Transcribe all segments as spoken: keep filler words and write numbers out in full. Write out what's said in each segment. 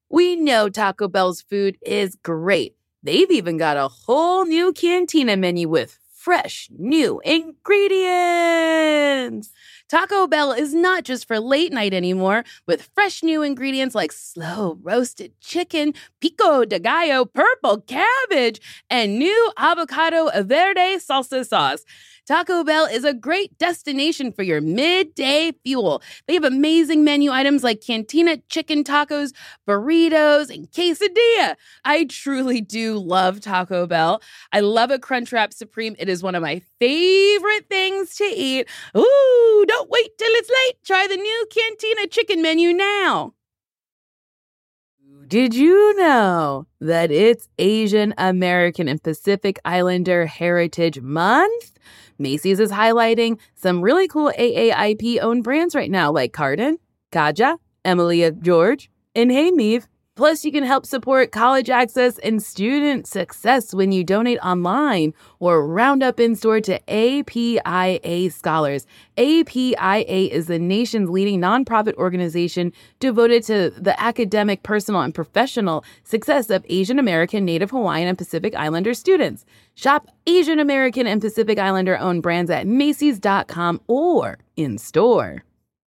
We know Taco Bell's food is great. They've even got a whole new Cantina menu with fresh, new ingredients. Taco Bell is not just for late night anymore, with fresh new ingredients like slow roasted chicken, pico de gallo, purple cabbage, and new avocado verde salsa sauce. Taco Bell is a great destination for your midday fuel. They have amazing menu items like Cantina chicken tacos, burritos, and quesadilla. I truly do love Taco Bell. I love a Crunchwrap Supreme. It is one of my favorite things to eat. Ooh, don't wait till it's late. Try the new Cantina chicken menu now. Did you know that it's Asian American and Pacific Islander Heritage Month? Macy's is highlighting some really cool A A I P-owned brands right now, like Cardin, Kaja, Emilia George, and Hey Meave. Plus, you can help support college access and student success when you donate online or round up in store to A P I A Scholars. A P I A is the nation's leading nonprofit organization devoted to the academic, personal, and professional success of Asian American, Native Hawaiian, and Pacific Islander students. Shop Asian American and Pacific Islander owned brands at Macy's dot com or in store.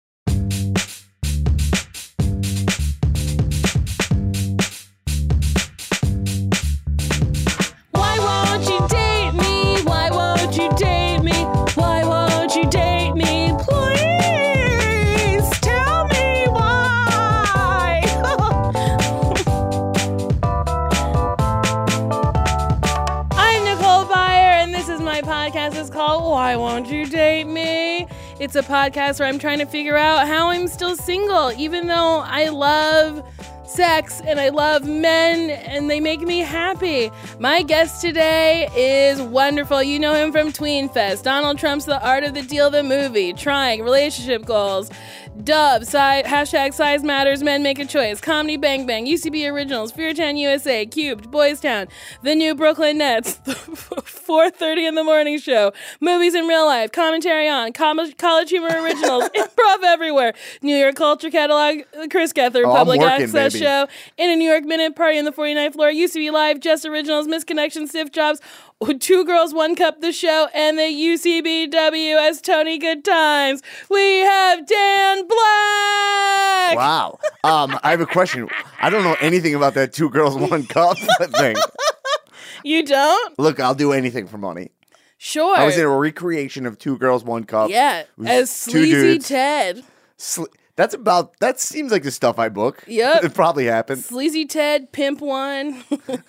Why Won't You Date Me? It's a podcast where I'm trying to figure out how I'm still single, even though I love sex and I love men and they make me happy. My guest today is wonderful. You know him from Tween Fest, Donald Trump's The Art of the Deal, the movie, Trying, Relationship Goals, Dub, si- hashtag Size Matters, Men Make a Choice, Comedy Bang Bang, U C B Originals, Fear ten U S A, Cubed, Boys Town, The New Brooklyn Nets, four thirty in the Morning Show, Movies in Real Life, Commentary on, Com- College Humor Originals, Improv Everywhere, New York Culture Catalog, Chris Gethard, oh, Public working, Access baby. Show, In a New York Minute, Party on the forty-ninth Floor, U C B Live, Just Originals, Misconnection, Stiff Jobs, Two Girls, One Cup, The Show, and the U C B W as Tony Good Times. We have Dan Black. Wow. Um, I have a question. I don't know anything about that Two Girls, One Cup thing. You don't? Look, I'll do anything for money. Sure. I was in a recreation of Two Girls, One Cup. Yeah, as Sleazy Ted. Sle- That's about, that seems like the stuff I book. Yep. It probably happened. Sleazy Ted, Pimp One.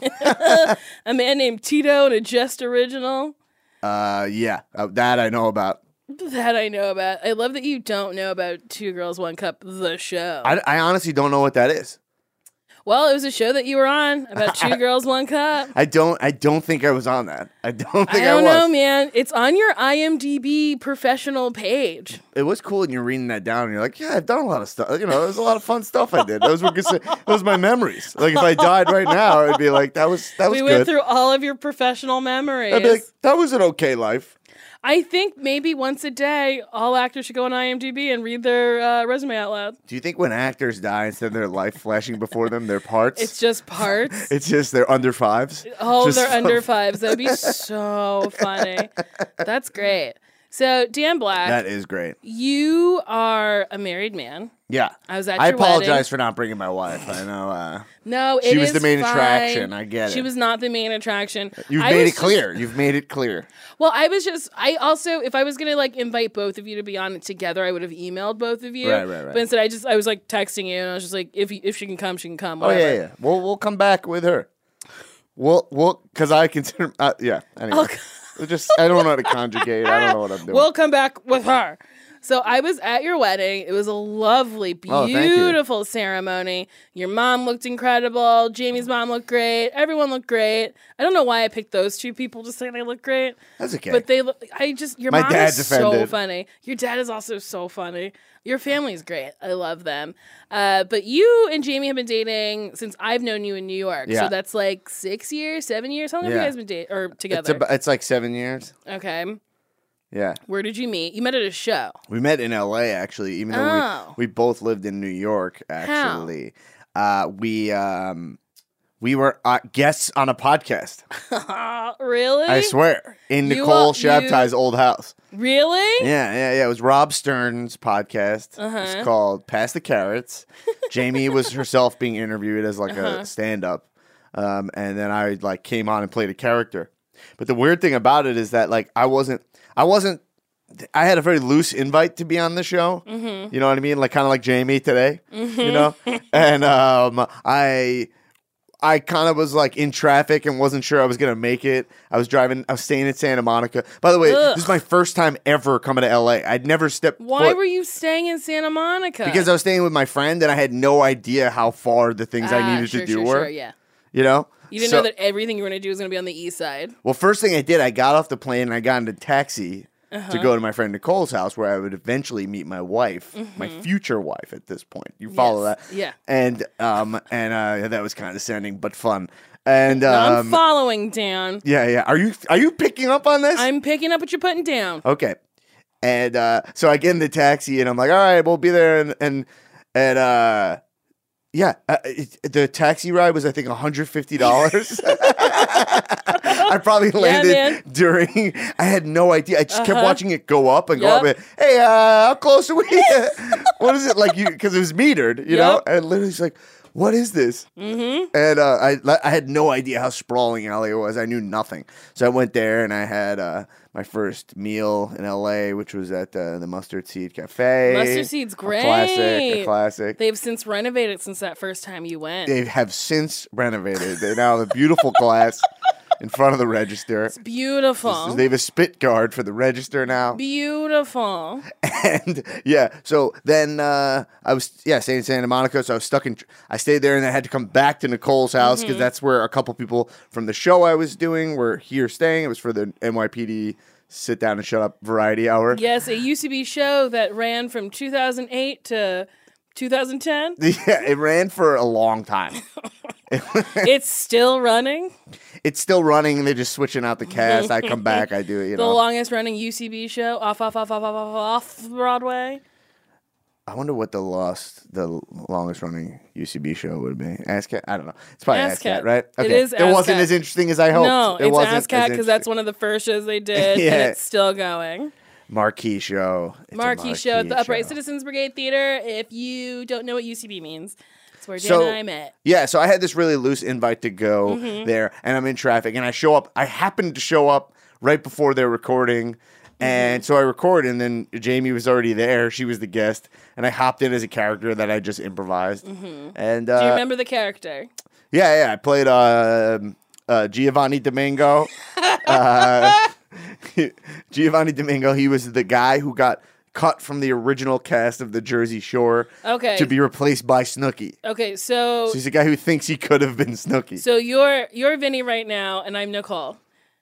A man named Tito and a Just Original. Uh, yeah, uh, that I know about. That I know about. I love that you don't know about Two Girls, One Cup, the show. I, I honestly don't know what that is. Well, it was a show that you were on about Two Girls, One Cup. I don't, I don't think I was on that. I don't think I, I don't was. know, man. It's on your I M D B professional page. It was cool, and you're reading that down, and you're like, "Yeah, I've done a lot of stuff. You know, there's a lot of fun stuff I did. Those were good, those my memories. Like if I died right now, I'd be like, that was that was we good. went through all of your professional memories. I'd be like, that was an okay life. I think maybe once a day, all actors should go on I M D B and read their uh, resume out loud. Do you think when actors die, instead of their life flashing before them, their parts? It's just parts. It's just they're under fives. Oh, Just they're so- under fives. That'd be so funny. That's great. So, Dan Black, That is great. you are a married man. Yeah, I was at I your apologize wedding. for not bringing my wife. I know. Uh, No, She it was is the main fine. attraction. I get She it. was not the main attraction. you've I made was it clear. just- You've made it clear. well, I was just. I also, if I was gonna like invite both of you to be on it together, I would have emailed both of you. Right, right, right. But instead, I just, I was like texting you, and I was just like, if you, if she can come, she can come. Oh Whatever. yeah, yeah. We'll we'll come back with her. We'll we'll because I consider. Uh, yeah. Anyway, I'll- just I don't know how to conjugate. I don't know what I'm doing. We'll come back with her. So I was at your wedding. It was a lovely, Oh, thank you. beautiful ceremony. Your mom looked incredible. Jamie's mom looked great. Everyone looked great. I don't know why I picked those two people to say they look great. That's okay. But they look, I just, your My mom dad's is so offended. funny. Your dad is also so funny. Your family's great. I love them. Uh, but you and Jamie have been dating since I've known you in New York. Yeah. So that's like six years, seven years. How long have Yeah. you guys been dating or it's together? about, it's like seven years. Okay. Yeah. Where did you meet? You met at a show. We met in L A actually, even though Oh. we, we both lived in New York actually. uh, we um, we were uh, guests on a podcast. Really? I swear, in You Nicole all- Shabtai's you- old house. Really? Yeah, yeah, yeah. It was Rob Stern's podcast. Uh-huh. It's called Pass the Carrots. Jamie was herself being interviewed as like Uh-huh. a stand-up, um, and then I like came on and played a character. But the weird thing about it is that like I wasn't, I wasn't. I had a very loose invite to be on the show. Mm-hmm. You know what I mean? Like kind of like Jamie today. You know, and um, I. I kind of was like in traffic and wasn't sure I was going to make it. I was driving, I was staying in Santa Monica. By the way, Ugh. this is my first time ever coming to L A. I'd never stepped Why foot were you staying in Santa Monica? because I was staying with my friend and I had no idea how far the things I Ah, needed sure, to do sure, were. Sure, yeah. You know? You didn't So- know that everything you were going to do was going to be on the east side. Well, first thing I did, I got off the plane and I got in a taxi Uh-huh. to go to my friend Nicole's house where I would eventually meet my wife, my future wife at this point. You follow Yes. that? Yeah. And um and uh, that was condescending but fun. And No, I'm um, following, Dan. yeah, yeah. Are you are you picking up on this? I'm picking up what you're putting down. Okay. And uh, so I get in the taxi and I'm like, all right, we'll be there. And, and, and uh, yeah, uh, it, the taxi ride was, I think, one hundred fifty dollars. I probably landed man. during, I had no idea. I just kept Uh-huh. watching it go up and go Yep. up. And, hey, uh, how close are we? What is it? Like, you, because it was metered, you know? Yep. And literally, it's like, what is this? Mm-hmm. And uh, I I had no idea how sprawling L A was. I knew nothing. So I went there and I had uh, my first meal in L A, which was at uh, the Mustard Seed Cafe. Mustard Seed's A classic, a great. classic. They've since renovated since that first time you went. They have since renovated. They now have a beautiful glass in front of the register. It's beautiful. They have a spit guard for the register now. Beautiful. And yeah, so then uh, I was yeah staying in Santa Monica, so I was stuck in. I stayed there, and I had to come back to Nicole's house because that's where a couple people from the show I was doing were here staying. It was for the N Y P D Sit Down and Shut Up Variety Hour. Yes, it used to be a show that ran from two thousand eight to two thousand ten. Yeah, it ran for a long time. It's still running. It's still running. They're just switching out the cast. I come back. I do it. You The know. longest running U C B show off, off, off, off, off, off, off Broadway. I wonder what the lost, the longest running U C B show would be. ASCAT? I don't know. It's probably ASCAT. ASCAT, right? It is It wasn't ASCAT. as interesting as I hoped. No, it it's wasn't as ASCAT because that's interesting. one of the first shows they did, Yeah. and it's still going. Marquee show. It's a Marquee show at the marquee Upright show. Citizens Brigade Theater. If you don't know what U C B means, it's where Dan So- and I met. Yeah, so I had this really loose invite to go Mm-hmm. there, and I'm in traffic, and I show up. I happened to show up right before they're recording, Mm-hmm. and so I record, and then Jamie was already there. She was the guest, and I hopped in as a character that I just improvised. And uh, Do you remember the character? yeah, yeah, I played uh, uh, Giovanni Domingo. uh, Giovanni Domingo. He was the guy who got cut from the original cast of The Jersey Shore Okay. to be replaced by Snooki. Okay, so So he's a guy who thinks he could have been Snooki. so you're you're Vinny right now, and I'm Nicole.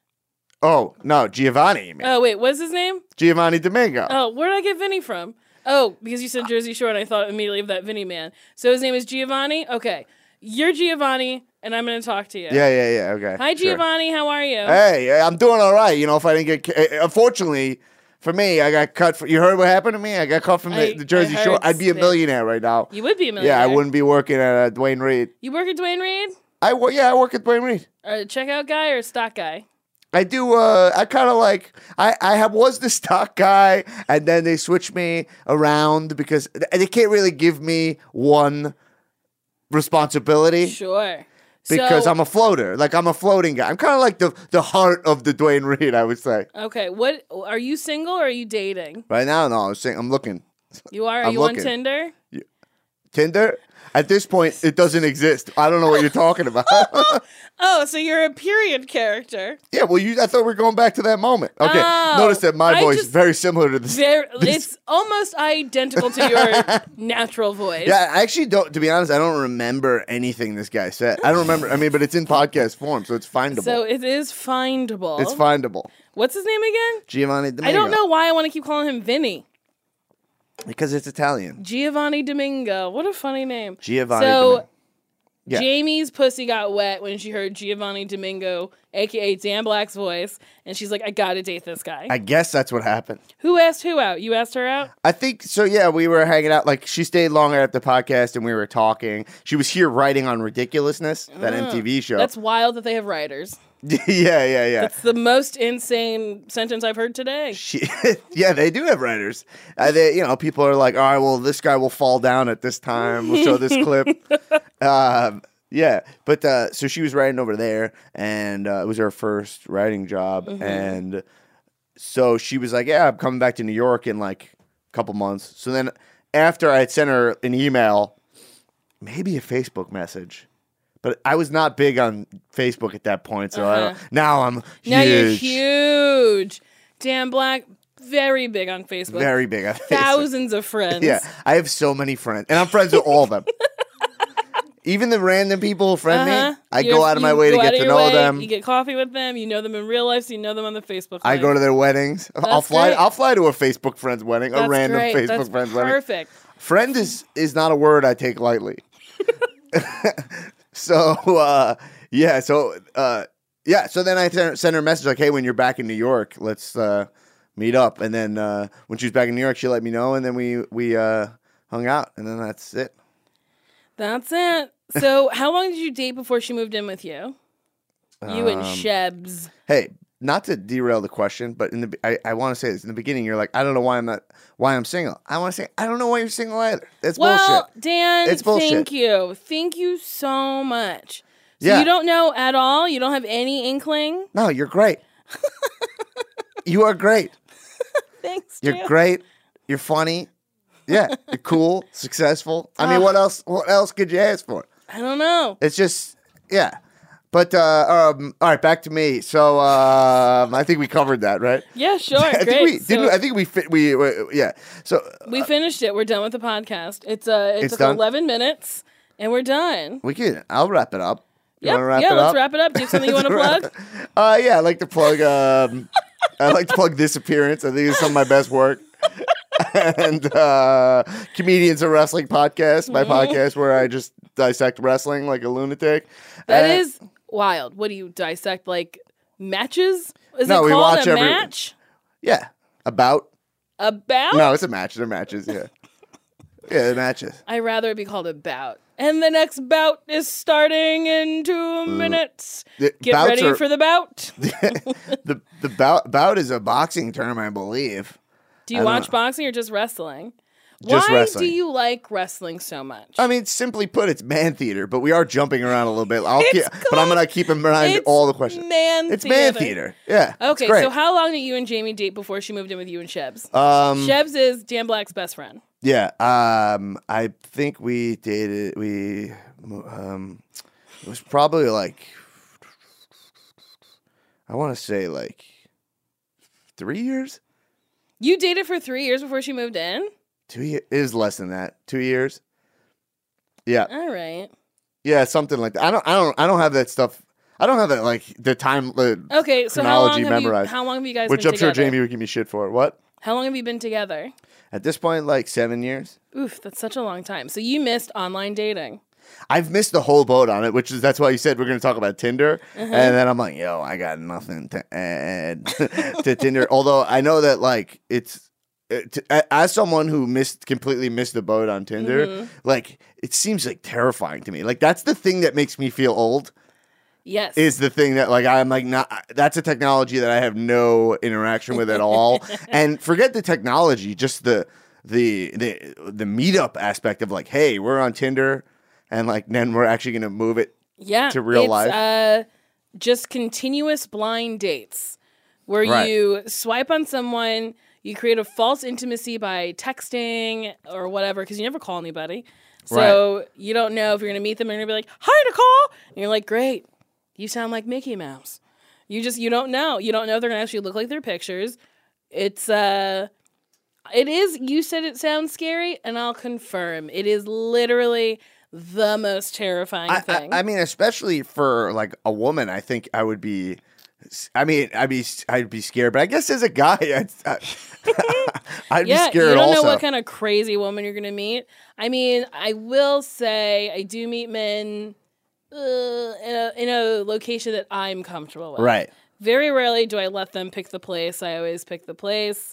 Oh, no, Giovanni. Man. Oh wait, what's his name? Giovanni Domingo. Oh, where did I get Vinny from? Oh, because you said Jersey Shore, and I thought immediately of that Vinny man. So his name is Giovanni. Okay, you're Giovanni, and I'm going to talk to you. Yeah, yeah, yeah. Okay. Hi, sure. Giovanni. How are you? Hey, I'm doing all right. You know, if I didn't get, uh, unfortunately for me, I got cut. For, you heard what happened to me? I got cut from the, I- the Jersey I Shore. heard I'd be a that. millionaire right now. You would be a millionaire. Yeah, I wouldn't be working at uh, Dwayne Reed. You work at Dwayne Reed? I wo- yeah, I work at Dwayne Reed. A checkout guy or a stock guy? I do. Uh, I kind of like. I I have was the stock guy, and then they switched me around because th- they can't really give me one responsibility Sure. because so, I'm a floater. Like I'm a floating guy. I'm kind of like the the heart of the Dwayne Reed. I would say. Okay, what are you single or are you dating? Right now, no. I'm saying I'm looking. You are. Are I'm you on looking. Tinder? Tinder. At this point, it doesn't exist. I don't know what you're talking about. Oh, so you're a period character. Yeah, well, you. I thought we were going back to that moment. Okay, Oh, notice that my I voice just- is very similar to this. There, this- it's almost identical to your natural voice. Yeah, I actually don't. To be honest, I don't remember anything this guy said. I don't remember. I mean, but it's in podcast form, so it's findable. So it is findable. it's findable. What's his name again? Giovanni Domingo. I don't know why I want to keep calling him Vinny. because it's Italian. Giovanni Domingo. What a funny name. Giovanni. So, Domingo. Yeah. Jamie's pussy got wet when she heard Giovanni Domingo, a k a. Dan Black's voice, and she's like, I gotta date this guy. I guess that's what happened. Who asked who out? You asked her out? I think so. Yeah, we were hanging out. Like she stayed longer at the podcast, and we were talking. She was here writing on Ridiculousness, that Oh, M T V show. That's wild that they have writers. yeah, yeah, yeah. That's the most insane sentence I've heard today. She, yeah, they do have writers. Uh, they, you know, people are like, all right, well, this guy will fall down at this time. We'll show this clip. Um, yeah, but uh, so she was writing over there, and uh, it was her first writing job, Mm-hmm. and so she was like, yeah, I'm coming back to New York in like a couple months. So then after I had sent her an email, maybe a Facebook message. But I was not big on Facebook at that point, so I don't, Uh-huh. now I'm huge. Now you're huge. Dan Black, very big on Facebook. Very big on Facebook. Thousands of friends. Yeah, I have so many friends, and I'm friends with all of them. Even the random people who friend Uh-huh. me, I You're- go out of my you way to go out get of to your know way, them. You get coffee with them. You know them in real life, so you know them on the Facebook. I live. go to their weddings. I'll That's fly. great. I'll fly to a Facebook friend's wedding, a That's random great. Facebook That's friend's wedding. perfect. Friend is is not a word I take lightly. so uh, yeah, so uh, yeah, so then I sent sent her a message like, "Hey, when you're back in New York, let's uh, meet up." And then uh, when she was back in New York, she let me know, and then we we uh, hung out, and then that's it. That's it. So, how long did you date before she moved in with you? You and Um, Shebs. Hey, not to derail the question, but in the I, I want to say this in the beginning. You're like, I don't know why I'm not why I'm single. I want to say I don't know why you're single either. That's Well, bullshit. Dan, It's bullshit. thank you. Thank you so much. So Yeah. you don't know at all? You don't have any inkling? No, you're great. You are great. Thanks, You're Dan. great. You're funny. Yeah, you're cool, successful. I mean, what else? What else could you ask for? I don't know. It's just, yeah. But uh, um, all right, back to me. So um, I think we covered that, right? Yeah, sure. I Great. think we So did. We, I think we fit. We uh, yeah. So we finished it. We're done with the podcast. It's uh, it It's took done? eleven minutes, and we're done. we can. I'll wrap it up. You Yep. want to wrap yeah, it let's up? wrap it up. Do you have something you want to plug? Uh, yeah, I like to plug. Um, I like to plug this appearance. I think it's some of my best work. and uh, Comedians of Wrestling podcast, my podcast where I just dissect wrestling like a lunatic. That And- is wild. What do you dissect? Like matches? Is No, it we called watch a every- match? yeah, about. About? No, it's a match. They're matches. Yeah, yeah, they're matches. I'd rather it be called a bout. And the next bout is starting in two minutes. The Get bouts ready are- for the bout. the the bout, bout is a boxing term, I believe. Do you I don't watch know. boxing or just wrestling? Just Why wrestling. do you like wrestling so much? I mean, simply put, it's man theater, but we are jumping around a little bit. I'll keep, It's but I'm called- gonna keep in mind It's all the questions. man It's theater. man theater. Yeah. it's Okay, great. so how long did you and Jamie date before she moved in with you and Shebs? Um, Shebs is Dan Black's best friend. yeah. Um, I think we dated. We um, it was probably like I want to say like three years. You dated for three years before she moved in? Two years it is less than that. Two years. Yeah. All right. Yeah, something like that. I don't. I don't. I don't have that stuff. I don't have that like the time. Uh, Okay, so how long, Chronology have you, memorized. how long have you guys which been I'm sure together? Jamie would give me shit for. What? How long have you been together? At this point, like seven years. Oof, that's such a long time. So you missed online dating. I've missed the whole boat on it, which is that's why you said we're going to talk about Tinder, Uh-huh. and then I'm like, yo, I got nothing to add to Tinder. Although I know that like it's it, as someone who missed completely missed the boat on Tinder, Mm-hmm. like it seems like terrifying to me. Like that's the thing that makes me feel old. Yes. Is the thing that like I'm like not that's a technology that I have no interaction with at all. And forget the technology, just the the the the meetup aspect of like, hey, we're on Tinder and like then we're actually gonna move it yeah, to real it's, life. Uh, just continuous blind dates where Right. you swipe on someone, you create a false intimacy by texting or whatever because you never call anybody. So you don't know if you're going to meet them and you're going to be like, hi, Nicole. And you're like, great. You sound like Mickey Mouse. You just, you don't know. You don't know if they're going to actually look like their pictures. It's, uh, it is, you said it sounds scary, and I'll confirm. It is literally the most terrifying I, thing. I, I mean, especially for like a woman, I think I would be. I mean, I'd be I'd be scared, but I guess as a guy, I'd, I, I'd yeah, be scared you don't also. know what kind of crazy woman you're going to meet. I mean, I will say I do meet men uh, in a in a location that I'm comfortable with. Right. Very rarely do I let them pick the place. I always pick the place.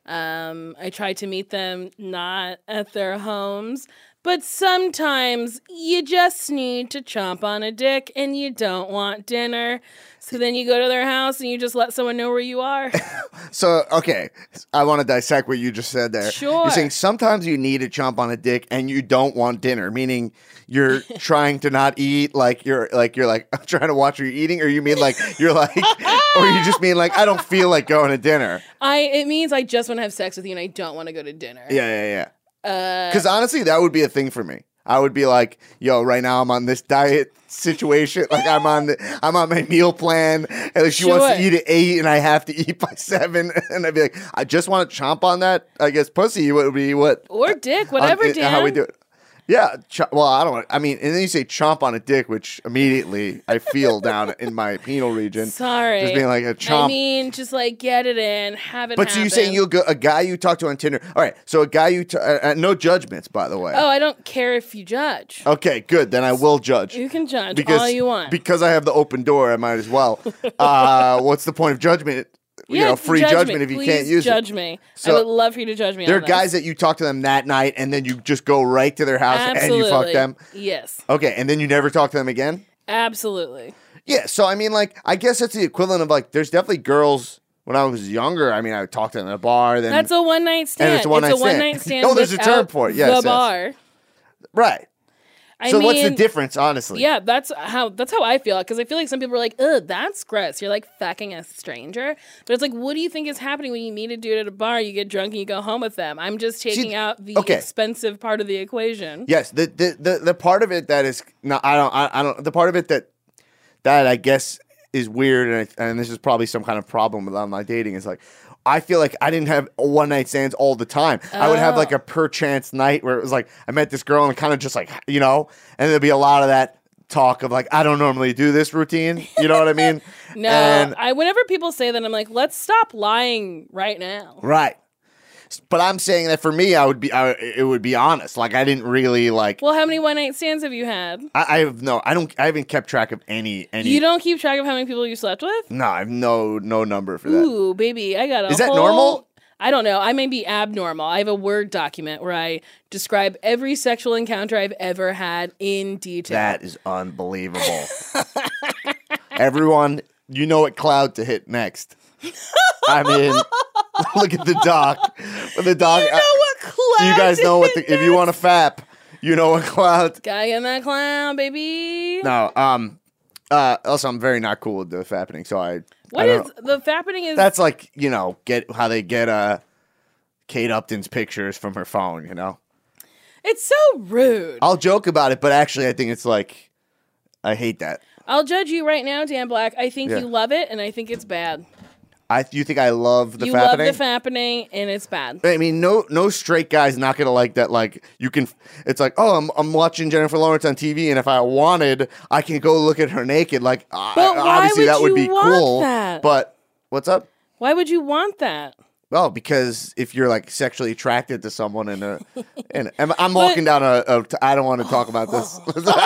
Um, I try to meet them not at their homes. But sometimes you just need to chomp on a dick and you don't want dinner. So then you go to their house and you just let someone know where you are. So, okay, I want to dissect what you just said there. Sure. You're saying sometimes you need to chomp on a dick and you don't want dinner, meaning you're trying to not eat, like you're like you're like I'm trying to watch what you're eating, or you mean like you're like, or you just mean like I don't feel like going to dinner. I it means I just want to have sex with you and I don't want to go to dinner. Yeah, yeah, yeah. Uh, Because honestly, that would be a thing for me. I would be like, yo, right now I'm on this diet situation. Like I'm on the, I'm on my meal plan. And like, she wants to Sure. eat at eight and I have to eat by seven. And I'd be like, I just want to chomp on that. I guess pussy would be what? or dick, whatever, on- Dan. How we do it. Yeah. Ch- well, I don't, I mean, and then you say chomp on a dick, which immediately I feel down in my penal region. Sorry. Just being like a chomp. I mean, just like get it in, have it But so happen. you saying you'll go, a guy you talk to on Tinder. All right. So a guy you, t- uh, uh, no judgments, by the way. Oh, I don't care if you judge. Okay, good. Then I will judge. You can judge because, all you want. Because I have the open door, I might as well. uh, what's the point of judgment? You yeah, know, free judge judgment me. if you Please can't use judge it. me. So, I would love for you to judge me. There on are guys this. that you talk to them that night, and then you just go right to their house Absolutely. and you fuck them. Yes, Okay, and then you never talk to them again? absolutely. Yeah, so I mean, like, I guess that's the equivalent of, like, there's definitely girls, when I was younger, I mean, I would talk to them at a bar, then... That's a one night stand. it's a one-night stand. night stand. Oh, there's a term without for it. Yes, the yes. bar. Right. I so mean, what's the difference, honestly? Yeah, that's how that's how I feel. Because I feel like some people are like, "Ugh, that's gross." You're like fucking a stranger, but it's like, what do you think is happening when you meet a dude at a bar? You get drunk and you go home with them. I'm just taking out the okay. expensive part of the equation. Yes, the, the the the part of it that is no, I don't I, I don't the part of it that that I guess is weird, and I, and this is probably some kind of problem with online dating is like I feel like I didn't have one night stands all the time. Oh. I would have like a per chance night where it was like I met this girl and kind of just like you know, and there'd be a lot of that talk of like I don't normally do this routine. You know what I mean? No, and, I whenever people say that, I'm like, let's stop lying right now. Right. But I'm saying that for me, I would be, I, it would be honest. Like I didn't really like. Well, how many one night stands have you had? I, I have no. I don't. I haven't kept track of any. Any. You don't keep track of how many people you slept with? No, I have no no number for that. Ooh, baby, I got a Is that whole- normal? I don't know. I may be abnormal. I have a Word document where I describe every sexual encounter I've ever had in detail. That is unbelievable. Everyone, you know what cloud to hit next. I mean, look at the doc. The doc. You know what cloud You guys to know what hit the. If you want to fap, you know what cloud. Guy in that clown, baby. No. Um. Uh. Also, I'm very not cool with the fapping. So I. What I don't is know. the fappening? Is That's like, you know, get how they get uh Kate Upton's pictures from her phone, you know? it's so rude. I'll joke about it, but actually I think it's like I hate that. I'll judge you right now, Dan Black. I think Yeah. you love it, and I think it's bad. I you think I love the you fappening? love the fappening, and it's bad. I mean, no no straight guy's not gonna like that. Like you can, it's like, oh, I'm I'm watching Jennifer Lawrence on T V, and if I wanted, I can go look at her naked. Like, I- But why obviously would that would you be want cool. that? But what's up? Why would you want that? Well, because if you're like sexually attracted to someone, and a, and I'm, I'm walking down a, a, I don't want to talk about this.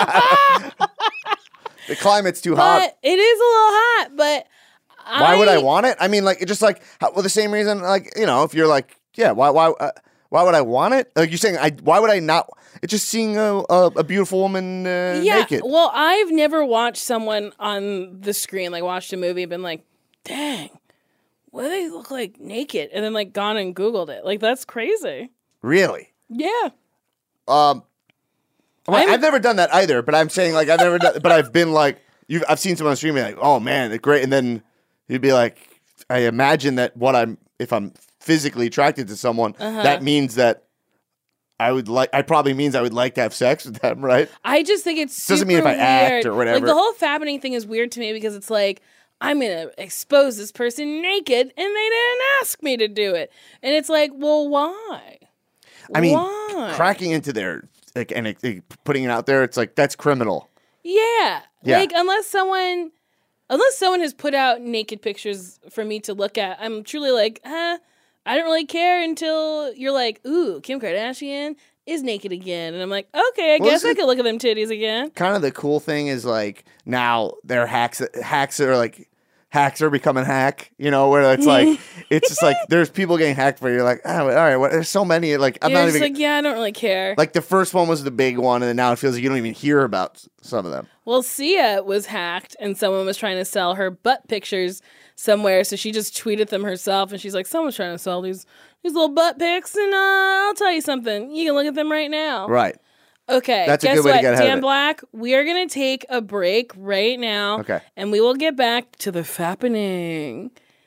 The climate's too hot. But it is a little hot. But Why would I want it? I mean, like, it just like, how, well, the same reason, like, you know, if you're like, yeah, why, why, uh, why would I want it? Like you're saying, I, why would I not? It's just seeing a, a, a beautiful woman uh, Yeah. naked. Well, I've never watched someone on the screen, like watched a movie and been like, dang, what do they look like naked? And then like gone and Googled it. Like, that's crazy. Really? Yeah. Um, well, I'm- I've never done that either, but I'm saying like I've never done, but I've been like, you've, I've seen someone on stream be like, oh man, they're great, and then you'd be like, I imagine that what I'm, if I'm physically attracted to someone, Uh-huh. that means that I would like, I probably means I would like to have sex with them, right? I just think it's super Doesn't mean if I act weird. or whatever. Like the whole fappening thing is weird to me because it's like I'm gonna expose this person naked and they didn't ask me to do it, and it's like, well, why? I mean, why? cracking into their like and it, it- putting it out there, it's like that's criminal. Yeah. Yeah. Like unless someone unless someone has put out naked pictures for me to look at, I'm truly like, huh, I don't really care until you're like, ooh, Kim Kardashian is naked again. And I'm like, okay, I Well, guess this I is- could look at them titties again. Kind of the cool thing is like now they're hacks. Hacks are like hacks are becoming hack. You know, where it's like it's just like there's people getting hacked for. You're like, oh, all right. What, there's so many. Like I'm You're not just even like, yeah, I don't really care. like the first one was the big one, and then now it feels like you don't even hear about some of them. Well, Sia was hacked, and someone was trying to sell her butt pictures somewhere, so she just tweeted them herself, and she's like, someone's trying to sell these these little butt pics, and uh, I'll tell you something. You can look at them right now. Right. Okay, That's a guess good way to what, get ahead of Dan it. Black? We are going to take a break right now, Okay. and we will get back to the fappening.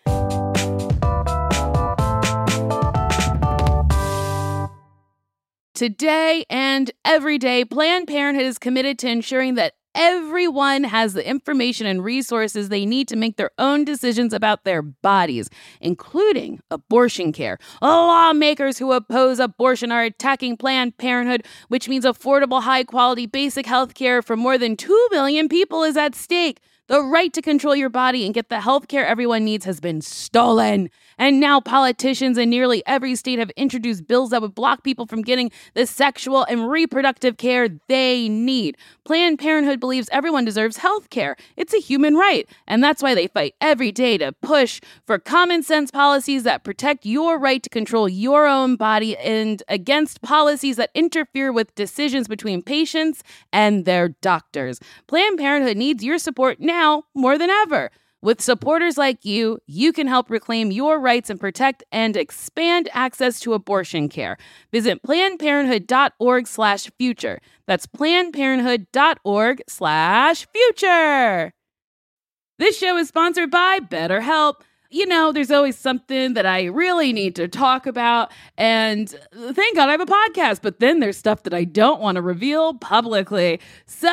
Today and every day, Planned Parenthood is committed to ensuring that everyone has the information and resources they need to make their own decisions about their bodies, including abortion care. Lawmakers who oppose abortion are attacking Planned Parenthood, which means affordable, high-quality, basic health care for more than two million people is at stake. The right to control your body and get the health care everyone needs has been stolen. And now politicians in nearly every state have introduced bills that would block people from getting the sexual and reproductive care they need. Planned Parenthood believes everyone deserves health care. It's a human right. And that's why they fight every day to push for common sense policies that protect your right to control your own body and against policies that interfere with decisions between patients and their doctors. Planned Parenthood needs your support now more than ever. With supporters like you, you can help reclaim your rights and protect and expand access to abortion care. Visit PlannedParenthood.org slash future. That's PlannedParenthood.org slash future. This show is sponsored by BetterHelp. You know, there's always something that I really need to talk about, and thank God I have a podcast, but then there's stuff that I don't want to reveal publicly. So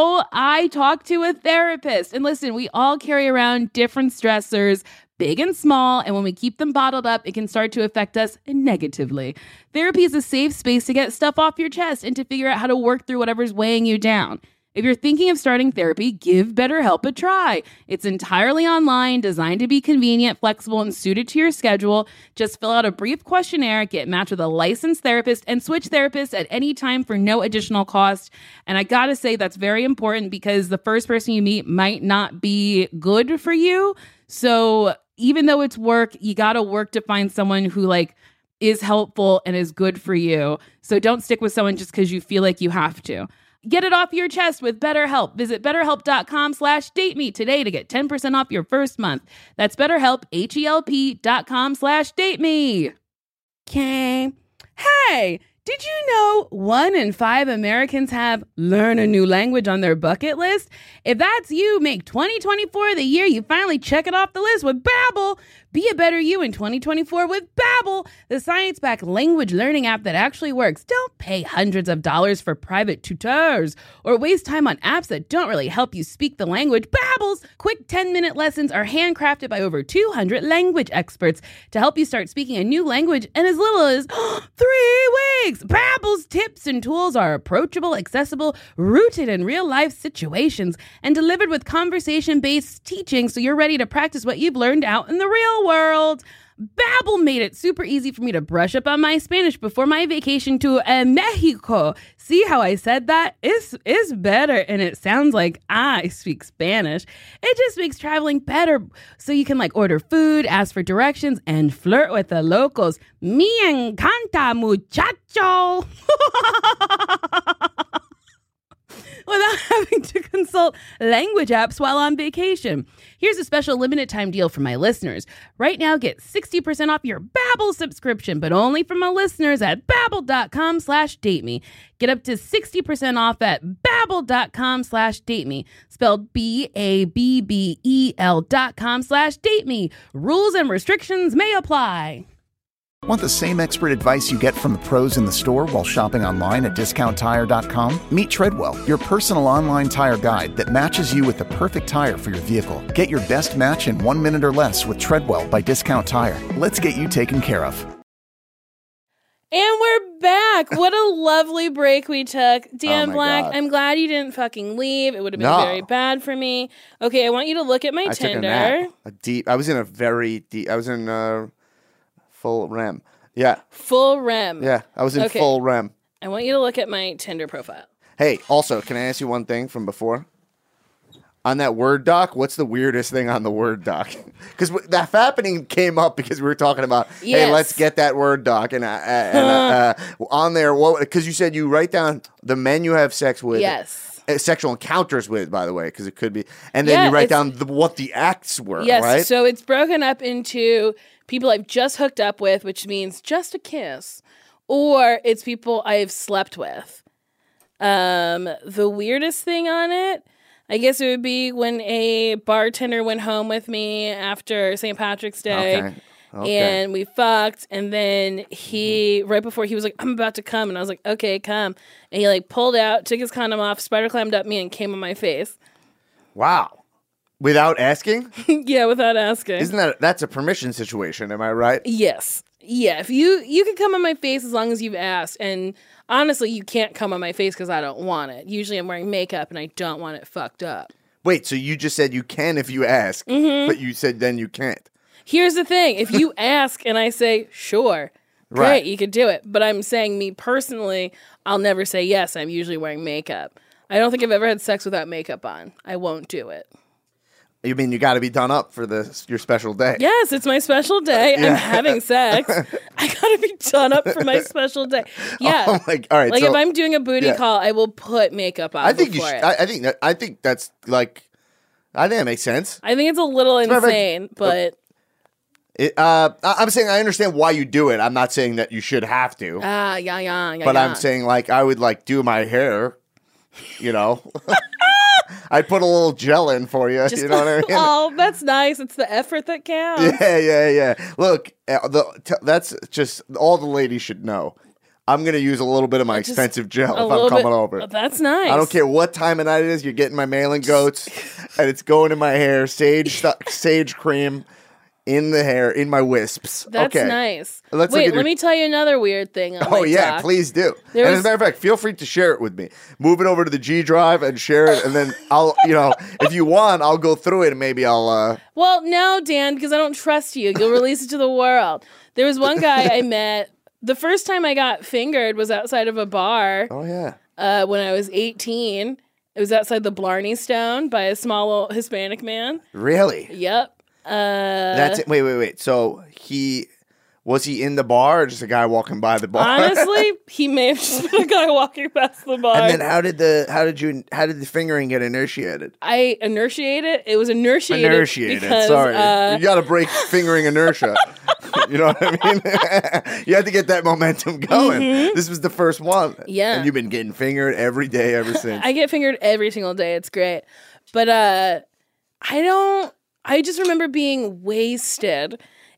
I talked to a therapist, and listen, we all carry around different stressors, big and small, and when we keep them bottled up, it can start to affect us negatively. Therapy is a safe space to get stuff off your chest and to figure out how to work through whatever's weighing you down. If you're thinking of starting therapy, give BetterHelp a try. It's entirely online, designed to be convenient, flexible, and suited to your schedule. Just fill out a brief questionnaire, get matched with a licensed therapist, and switch therapists at any time for no additional cost. And I gotta say, that's very important because the first person you meet might not be good for you. So even though it's work, you gotta work to find someone who like is helpful and is good for you. So don't stick with someone just because you feel like you have to. Get it off your chest with BetterHelp. Visit betterhelp.com slash date me today to get ten percent off your first month. That's BetterHelp, H-E-L-P dot com slash date me. Okay. Hey, did you know one in five Americans have learn a new language on their bucket list? If that's you, make twenty twenty-four the year you finally check it off the list with Babbel. Be a better you in twenty twenty-four with Babbel, the science-backed language learning app that actually works. Don't pay hundreds of dollars for private tutors or waste time on apps that don't really help you speak the language. Babbel's quick ten-minute lessons are handcrafted by over two hundred language experts to help you start speaking a new language in as little as three weeks. Babbel's tips and tools are approachable, accessible, rooted in real-life situations, and delivered with conversation-based teaching so you're ready to practice what you've learned out in the real world. Babbel made it super easy for me to brush up on my Spanish before my vacation to uh, Mexico. See how I said that? It's, it's better, and it sounds like I speak Spanish. It just makes traveling better, so you can like order food, ask for directions, and flirt with the locals. Me encanta, muchacho. Without having to consult language apps while on vacation. Here's a special limited time deal for my listeners. Right now, get sixty percent off your Babbel subscription, but only for my listeners at babbel.com slash date me. Get up to sixty percent off at babbel.com slash date me. Spelled B A B B E L dot com slash date me. Rules and restrictions may apply. Want the same expert advice you get from the pros in the store while shopping online at discount tire dot com? Meet Treadwell, your personal online tire guide that matches you with the perfect tire for your vehicle. Get your best match in one minute or less with Treadwell by Discount Tire. Let's get you taken care of. And we're back. What a lovely break we took. Dan Oh my Black, God. I'm glad you didn't fucking leave. It would have been No. very bad for me. Okay, I want you to look at my I took a Tinder. nap. A deep. I was in a very deep. I was in uh, full R E M. Yeah, Full R E M. yeah. I was in Okay. full R E M. I want you to look at my Tinder profile. Hey, also, can I ask you one thing from before? On that Word doc, what's the weirdest thing on the Word doc? Because that happening came up because we were talking about, Yes. hey, let's get that Word doc. And, uh, and uh, uh, on there, what? Because you said you write down the men you have sex with. Yes. Uh, sexual encounters with, by the way, because it could be. And then Yeah, you write it's- down the, what the acts were, Yes, right? so it's broken up into people I've just hooked up with, which means just a kiss, or it's people I've slept with. Um, the weirdest thing on it, I guess it would be when a bartender went home with me after Saint Patrick's Day. Okay. Okay. And we fucked, and then he, right before he was like, I'm about to come, and I was like, okay, come. And he like pulled out, took his condom off, spider climbed up me, and came on my face. Wow. Without asking? Yeah, without asking. Isn't that, that's a permission situation, am I right? Yes. Yeah, if you you can come on my face as long as you've asked. And honestly, you can't come on my face because I don't want it. Usually I'm wearing makeup and I don't want it fucked up. Wait, so you just said you can if you ask, Mm-hmm. but you said then you can't. Here's the thing. If you ask and I say, sure, great, Right. you could do it. But I'm saying me personally, I'll never say yes. I'm usually wearing makeup. I don't think I've ever had sex without makeup on. I won't do it. You mean you got to be done up for the your special day? Yes, it's my special day. I'm having sex. I gotta be done up for my special day. Yeah. Oh my, all right. Like so if I'm doing a booty yeah. call, I will put makeup on. I think you before should. it. I, I think that I think that's like, I think that makes sense. I think it's a little matter of fact- insane, but It, uh, I- I'm saying I understand why you do it. I'm not saying that you should have to, ah, yeah, yeah, yeah. but yeah. I'm saying like I would like do my hair. You know, I'd put a little gel in for you. Just- you know what I mean? Oh, that's nice. It's the effort that counts. Yeah, yeah, yeah. Look, uh, the, t- that's just all the ladies should know. I'm gonna use a little bit of my Just expensive gel A if little I'm coming bit- over. That's nice. I don't care what time of night it is. You're getting my mailing goats, and it's going in my hair. Sage, stu- sage cream in the hair, in my wisps. That's okay. nice. Let's look Wait, at let your- me tell you another weird thing. On Oh my yeah, doc. please do. There and was- as a matter of fact, feel free to share it with me. Move it over to the G Drive and share it, and then I'll, you know, if you want, I'll go through it and maybe I'll. uh Well, no, Dan, because I don't trust you. You'll release it to the world. There was one guy I met. The first time I got fingered was outside of a bar Oh yeah. uh, when I was eighteen. It was outside the Blarney Stone by a small old Hispanic man. Really? Yep. Uh, That's it. Wait, wait, wait. So he was he in the bar or just a guy walking by the bar? honestly, he may have just been a guy walking past the bar. And then how did the how did you how did the fingering get initiated? I inertiated. It was initiated. Initiated. Because, Sorry, uh, you got to break fingering inertia. You know what I mean? You had to get that momentum going. This was the first one. Mm-hmm. Yeah. And you've been getting fingered every day ever since. I get fingered every single day. It's great. But uh I don't I just remember being wasted,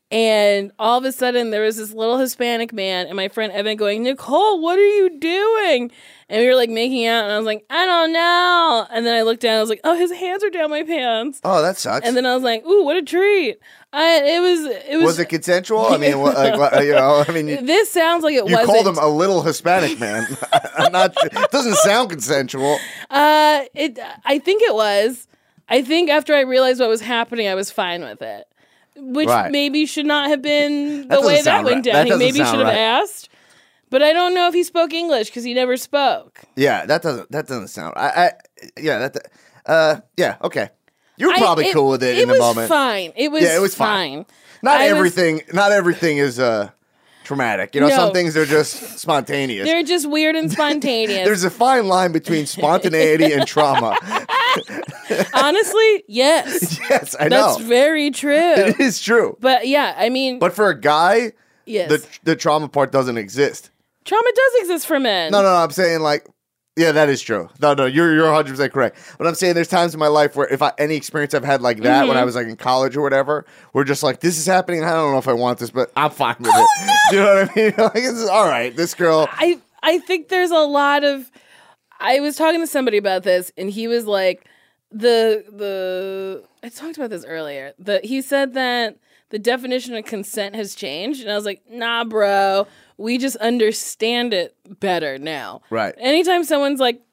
and all of a sudden there was this little Hispanic man and my friend Evan going, "Nicole, what are you doing?" And we were like making out, and I was like, "I don't know." And then I looked down, and I was like, "Oh, his hands are down my pants." Oh, that sucks. And then I was like, "Ooh, what a treat!" I, it was. It was. was it consensual? I mean, what, like, what, you know, I mean, you, This sounds like it you wasn't. called him a little Hispanic man. I'm not. It doesn't sound consensual. Uh, it. I think it was. I think after I realized what was happening, I was fine with it, which Right. maybe should not have been the That way doesn't that sound went right. down. That He doesn't maybe sound should have right. asked, but I don't know if he spoke English because he never spoke. Yeah, that doesn't. That doesn't sound. I. I yeah. That. Uh. Yeah. Okay. You were I- probably cool with it, in the was moment. Fine. It was. Yeah, it was fine. fine. Not I was- everything. Not everything is uh traumatic. You know, No. some things are just spontaneous. They're just weird and spontaneous. There's a fine line between spontaneity and trauma. Honestly, yes, Yes, I know. that's very true. It is true. But yeah, I mean, But for a guy, yes, the the trauma part doesn't exist. trauma does exist for men. No, no, no. I'm saying like, yeah, that is true. No, no, you're you're one hundred percent correct. But I'm saying there's times in my life where if I any experience I've had like that Mm-hmm. when I was like in college or whatever, we're just like, this is happening. I don't know if I want this, but I'm fine with it. Do you know what I mean? Like, this is all right. This girl. I I think there's a lot of. I was talking to somebody about this, and he was like, the the. I talked about this earlier. The he said that the definition of consent has changed, and I was like, nah, bro. We just understand it better now. Right. Anytime someone's like,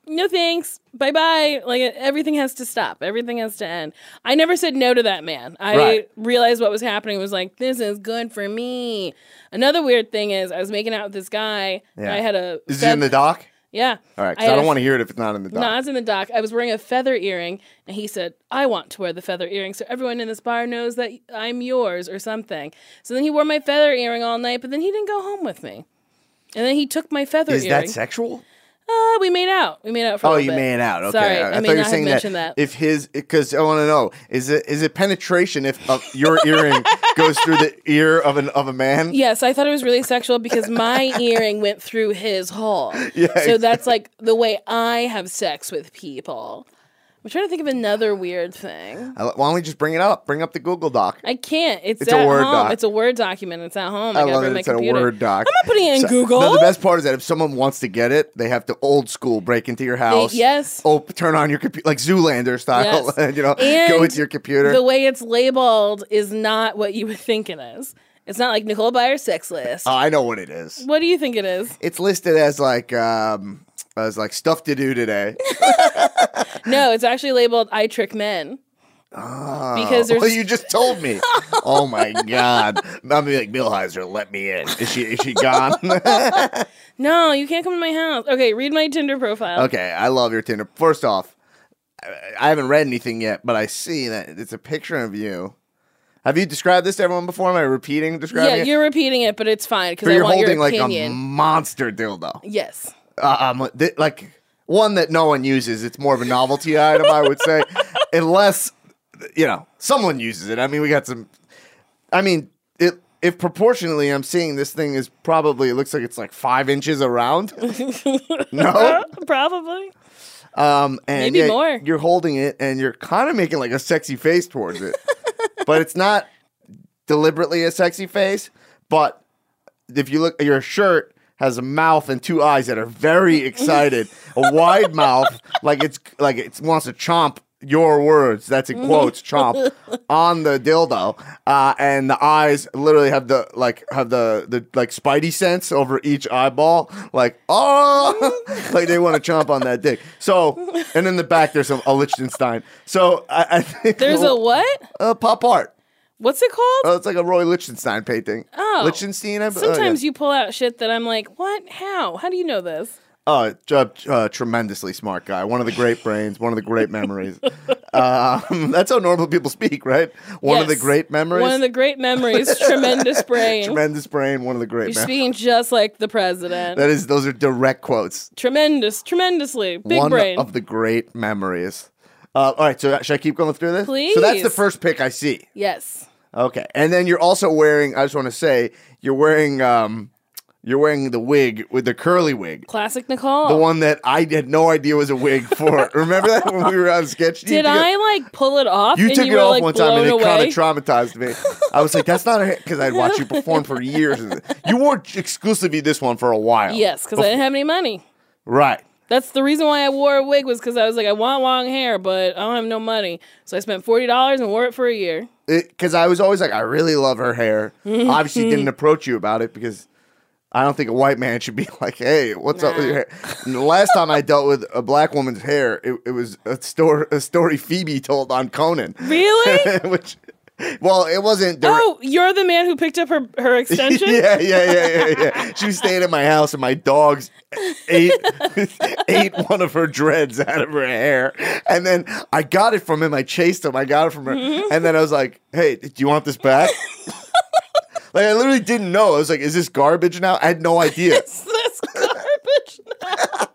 no thanks, bye bye. Like everything has to stop. Everything has to end. I never said no to that man. I Right. realized what was happening. Was like, this is good for me. Another weird thing is I was making out with this guy. And Yeah. I had a Is it in the doc? yeah. All right, 'cause I I, had don't a- want to hear it if it's not in the doc. No, it's in the doc. I was wearing a feather earring, and he said, I want to wear the feather earring so everyone in this bar knows that I'm yours or something. So then he wore my feather earring all night, but then he didn't go home with me. And then he took my feather Is earring. that sexual? Uh, we made out. We made out for a Oh, little you bit. made out. Okay, Sorry, I, I, I may thought you not were have saying mentioned that, that. if his, because I want to know, is it is it penetration if uh, your earring goes through the ear of an of a man? Yes, I thought it was really sexual because my earring went through his hole. Yeah, So that's like the way I have sex with people. I'm trying to think of another weird thing. I- Why don't we just bring it up? Bring up the Google Doc. I can't. It's, It's a at Word home. doc. It's a Word document. It's at home. I I, gotta love bring that my it's in a computer. Word doc. I'm not putting it in So- Google. No, the best part is that if someone wants to get it, they have to old school break into your house. yes. Oh, turn on your computer like Zoolander style. Yes. And, you know, And go into your computer. The way it's labeled is not what you would think it is. It's not like Nicole Byer's sex list. oh, I know what it is. What do you think it is? It's listed as like um as like stuff to do today. No, it's actually labeled I Trick Men. Oh, Because there's well, you just told me. Oh my god! I'm like Millheiser, let me in. Is she is she gone? No, you can't come to my house. Okay, read my Tinder profile. Okay, I love your Tinder. First off, I- I haven't read anything yet, but I see that it's a picture of you. Have you described this to everyone before? Am I repeating describing Yeah, it? you're repeating it, but it's fine because But I you're want holding your like opinion. a monster dildo. Yes. Uh, um, th- like one that no one uses. It's more of a novelty item, I would say, unless you know someone uses it. I mean, we got some. I mean, it, if proportionally, I'm seeing this thing is probably it looks like it's like five inches around. No, Probably. um, and Maybe yeah, more. You're holding it, and you're kind of making like a sexy face towards it, but it's not deliberately a sexy face. But if you look, your shirt has a mouth and two eyes that are very excited, a wide mouth, like it's like it wants to chomp your words. That's in quotes, chomp on the dildo, uh, and the eyes literally have the like have the the like spidey sense over each eyeball, like oh, like they want to chomp on that dick. So, and in the back there's some a Liechtenstein. So I, I think There's a what? a pop art. What's it called? Oh, it's like a Roy Lichtenstein painting. Oh. Lichtenstein. I, Sometimes oh, yeah. you pull out shit that I'm like, what? How? How do you know this? Oh, uh, uh, tremendously smart guy. One of the great brains. One of the great memories. um, that's how normal people speak, right? One of the Yes. great memories. One of the great memories. Tremendous brain. Tremendous brain. One of the great. You're mem- speaking just like the president. that is. Those are direct quotes. Tremendous, tremendously big One brain. of the great memories. Uh, all right. So should I keep going through this? Please. So that's the first pic I see. Yes. Okay, and then you're also wearing. I just want to say you're wearing. Um, you're wearing the wig with the curly wig. Classic Nicole. The one that I had no idea was a wig for. Remember that when we were on sketch? team Did together? I like pull it off? You and took you it were, off like, one time and it blown kind away? of traumatized me. I was like, that's not a because I'd watched you perform for years. And you wore exclusively this one for a while. Yes, because I didn't have any money. Right. That's the reason why I wore a wig was because I was like, I want long hair, but I don't have no money. So I spent forty dollars and wore it for a year. Because I was always like, I really love her hair. Obviously, didn't approach you about it because I don't think a white man should be like, hey, what's up with your hair? And the last time I dealt with a black woman's hair, it, it was a story, a story Phoebe told on Conan. Really? Which, well, it wasn't. Direct- Oh, you're the man who picked up her, her extension? yeah, yeah, yeah, yeah, yeah. She was staying at my house, and my dogs ate ate one of her dreads out of her hair. And then I got it from him. I chased him. I got it from her. Mm-hmm. And then I was like, "Hey, do you want this back?" Like I literally didn't know. I was like, "Is this garbage now?" I had no idea. Is this garbage now?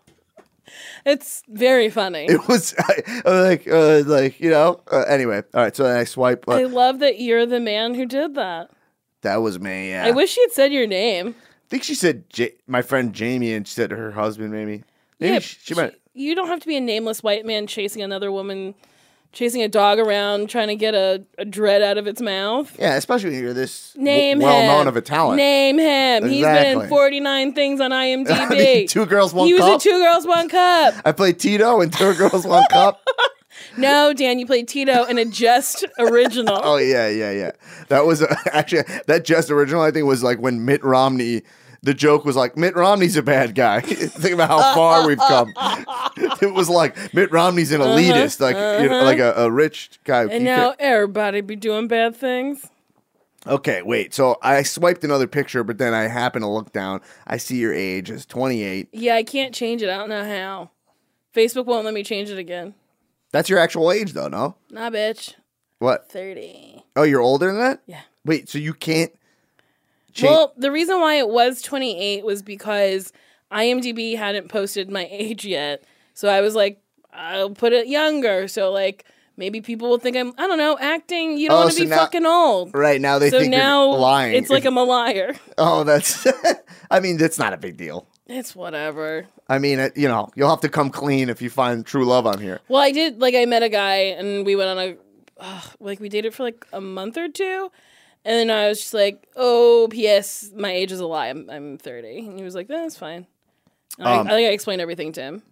It's very funny. It was I, I was like, uh, like you know. Uh, anyway, all right. So then I swipe. Uh, I love that you're the man who did that. that was me. Yeah. I wish you had said your name. I think she said J- my friend Jamie, and she said her husband. Maybe. Maybe Yeah, she, she might. You don't have to be a nameless white man chasing another woman, chasing a dog around, trying to get a, a dread out of its mouth. Yeah, especially when you're this Name w- well him. known of a talent. Name him. He's been Exactly. in forty-nine things on IMDb. I mean, Two Girls, One he was Cup. in Two Girls, One Cup. I played Tito in Two Girls, One Cup. No, Dan, you played Tito in a Just original. Oh yeah, yeah, yeah. That was uh, actually that Just original. I think was like when Mitt Romney the joke was like, Mitt Romney's a bad guy. Think about how far we've come. It was like, Mitt Romney's an elitist, like uh-huh. you know, like a, a rich guy. And You now can't- everybody be doing bad things. Okay, wait. So I swiped another picture, but then I happen to look down. I see your age is twenty-eight. Yeah, I can't change it. I don't know how. Facebook won't let me change it again. That's your actual age, though, no? Nah, bitch. What? thirty. Oh, you're older than that? Yeah. Wait, so you can't change? Well, the reason why it was twenty-eight was because IMDb hadn't posted my age yet. So I was like, I'll put it younger. So, like, maybe people will think I'm, I don't know, acting. You don't Oh, want to so be now- fucking old. right now they So think now you're lying. it's like I'm a liar. Oh, that's. I mean, that's not a big deal. It's whatever. I mean, it, you know, you'll have to come clean if you find true love on here. Well, I did, like, I met a guy and we went on a, uh, like, we dated for like a month or two. And then I was just like, oh, P S, my age is a lie. I'm, I'm thirty. And he was like, that's fine. And Um, I, I think I explained everything to him.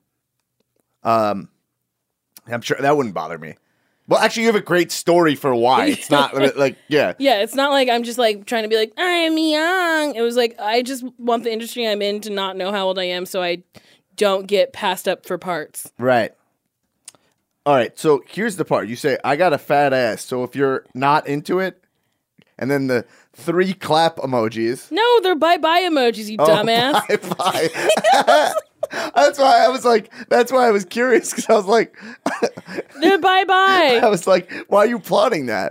Um, I'm sure that wouldn't bother me. Well, actually, you have a great story for why. It's not like, yeah. Yeah, it's not like I'm just like trying to be like, I'm young. It was like, I just want the industry I'm in to not know how old I am so I don't get passed up for parts. Right. All right. So here's the part. You say, I got a fat ass. So if you're not into it, and then the three clap emojis. No, they're bye-bye emojis, you Oh, dumbass. bye bye. That's why I was like, that's why I was curious because I was like, They're bye-bye. I was like, why are you plotting that?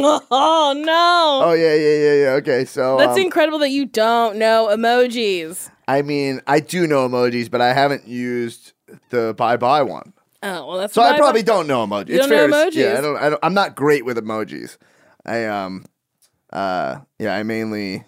Oh, no. Oh, yeah, yeah, yeah, yeah. Okay. So That's um, incredible that you don't know emojis. I mean, I do know emojis, but I haven't used the bye bye one. Oh, well, that's So I bye-bye. probably don't know emojis. You It's don't know fair to- Yeah, emojis? I don't, I don't. I'm not great with emojis. I um, uh, yeah, I mainly.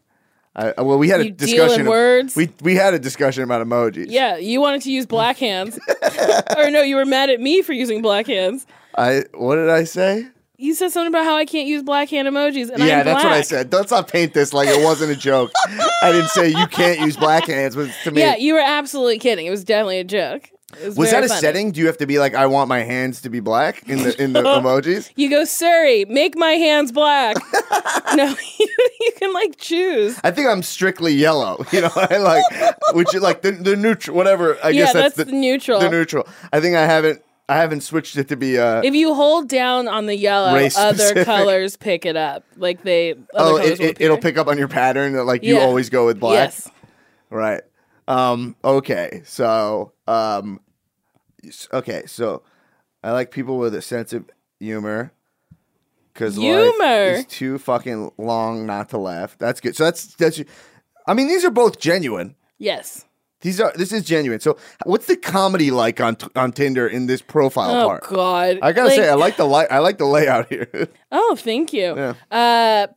I, well, we had a You deal discussion. in of- words? We we had a discussion about emojis. Yeah, you wanted to use black hands. Or no, you were mad at me for using black hands. I what did I say? You said something about how I can't use black hand emojis, and yeah, I'm that's what I black. said. Let's not paint this like it wasn't a joke. I didn't say you can't use black hands, but to me, Yeah, you were absolutely kidding. It was definitely a joke. It was was very that a funny. setting? Do you have to be like, I want my hands to be black in the in the emojis? You go, Surrey, make my hands black. No, you, you can like choose. I think I'm strictly yellow. You know, I like which is like the the neutral, whatever. I Yeah, guess that's, that's the neutral. The neutral. I think I haven't I haven't switched it to be uh. If you hold down on the yellow, Race other specific. colors pick it up. Like they, other Oh, colors it, will it, appear. it'll pick up on your pattern that like you Yeah. always go with black. Yes. Right. Um. Okay. So. Um. s- Okay. So, I like people with a sense of humor. Because Humor. life is too fucking long not to laugh. That's good. So that's that's. I mean, these are both genuine. Yes. These are. This is genuine. So, what's the comedy like on t- on Tinder in this profile Oh part? God. I gotta Like- say, I like the li- I like the layout here. Oh, thank you. Yeah. Uh,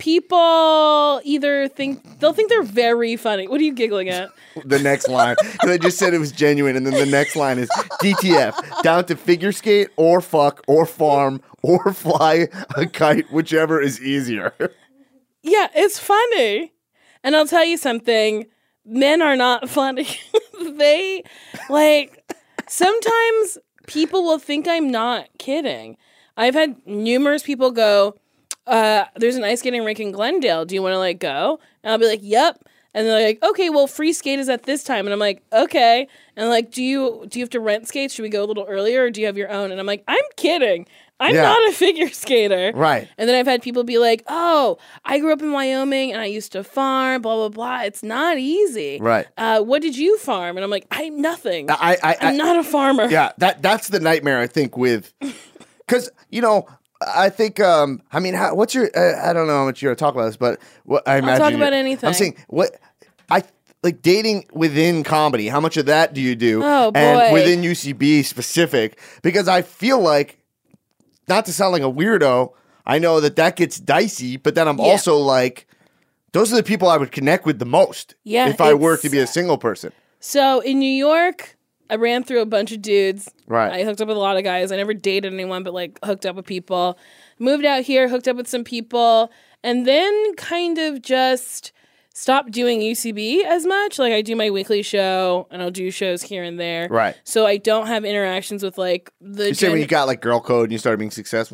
people either think they'll think they're very funny. What are you giggling at? The next line, because I just said it was genuine, and then the next line is D T F, down to figure skate or fuck or farm or fly a kite, whichever is easier. Yeah, it's funny. And I'll tell you something. Men are not funny. They, like, sometimes people will think I'm not kidding. I've had numerous people go, uh, there's an ice skating rink in Glendale. Do you want to, like, go? And I'll be like, yep. And they're like, okay, well, free skate is at this time. And I'm like, okay. And I'm like, do you do you have to rent skates? Should we go a little earlier, or do you have your own? And I'm like, I'm kidding. I'm Yeah. not a figure skater. Right. And then I've had people be like, oh, I grew up in Wyoming and I used to farm, blah, blah, blah. It's not easy. Right. Uh, what did you farm? And I'm like, I'm nothing. I, I, I I'm not a farmer. Yeah, that that's the nightmare I think with, because you know. I think. Um. I mean, how, what's your? Uh, I don't know how much you're gonna talk about this, but what I imagine. talk you're- about anything. I'm saying what I like dating within comedy. How much of that do you do? Oh, And boy. within U C B specific, because I feel like, not to sound like a weirdo, I know that that gets dicey, but then I'm Yeah. also like, those are the people I would connect with the most. Yeah, If I were it's- to be a single person. So in New York, I ran through a bunch of dudes. Right. I hooked up with a lot of guys. I never dated anyone, but like hooked up with people. Moved out here, hooked up with some people, and then kind of just stopped doing U C B as much. Like I do my weekly show and I'll do shows here and there. Right. So I don't have interactions with like the You say when gen- you got like girl code and you started being successful.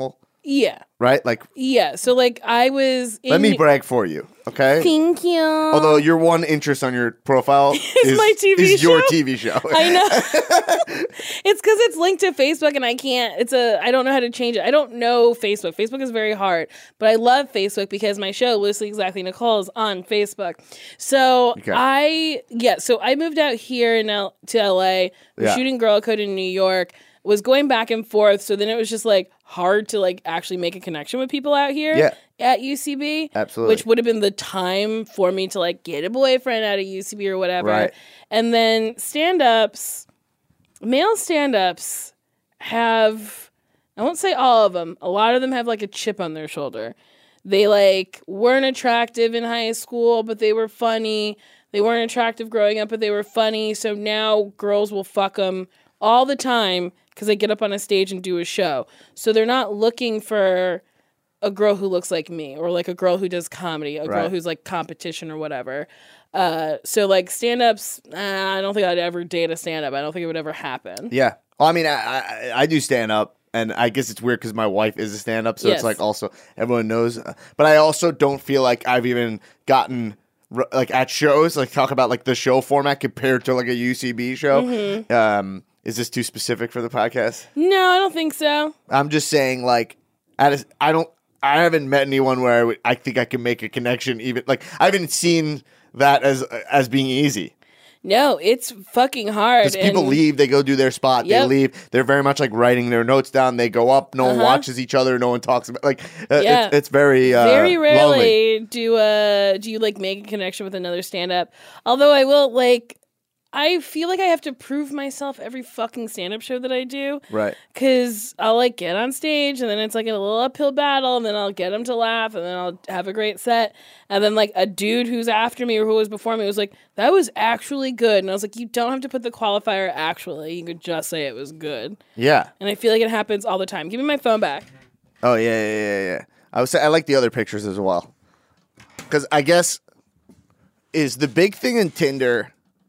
Yeah. right? Like, Yeah. So like I was in let me brag for you, okay? Thank you. Although your one interest on your profile is, my T V is your show? T V show. I know. It's because it's linked to Facebook and I can't, it's a, I don't know how to change it. I don't know Facebook. Facebook is very hard, but I love Facebook because my show, Loosely Exactly Nicole, is on Facebook. So Okay. I, yeah, so I moved out here in L- to L A, was Yeah. shooting Girl Code in New York, was going back and forth. So then it was just like hard to like actually make a connection with people out here Yeah. at U C B. Absolutely. Which would have been the time for me to like get a boyfriend out of U C B or whatever. Right. And then stand-ups, male stand-ups have, I won't say all of them, a lot of them have like a chip on their shoulder. They like weren't attractive in high school, but they were funny. They weren't attractive growing up, but they were funny. So now girls will fuck them all the time because they get up on a stage and do a show. So they're not looking for a girl who looks like me or like a girl who does comedy, a girl Right. who's like competition or whatever. Uh, so like stand-ups, uh, I don't think I'd ever date a stand-up. I don't think it would ever happen. Yeah. Well, I mean, I, I, I do stand up, and I guess it's weird because my wife is a stand up, so Yes. it's like also everyone knows. uh, But I also don't feel like I've even gotten r- like at shows like talk about like the show format compared to like a U C B show. Mm-hmm. Um, is this too specific for the podcast? No, I don't think so. I'm just saying like at a, I don't I haven't met anyone where I, would, I think I can make a connection. Even like I haven't seen that as as being easy. No, it's fucking hard. Because people and- leave, they go do their spot, Yep. they leave. They're very much like writing their notes down. They go up, no one Uh-huh. watches each other, no one talks about like. Uh, Yeah. it's, it's very uh, Very lonely. rarely do uh do you like make a connection with another stand-up. Although I will like, I feel like I have to prove myself every fucking stand-up show that I do. Right. Because I'll like get on stage and then it's like a little uphill battle and then I'll get them to laugh and then I'll have a great set. And then like a dude who's after me or who was before me was like, that was actually good. And I was like, you don't have to put the qualifier actually. You could just say it was good. Yeah. And I feel like it happens all the time. Give me my phone back. Oh yeah, yeah, yeah, yeah. I was say I like the other pictures as well. Because I guess is the big thing in Tinder,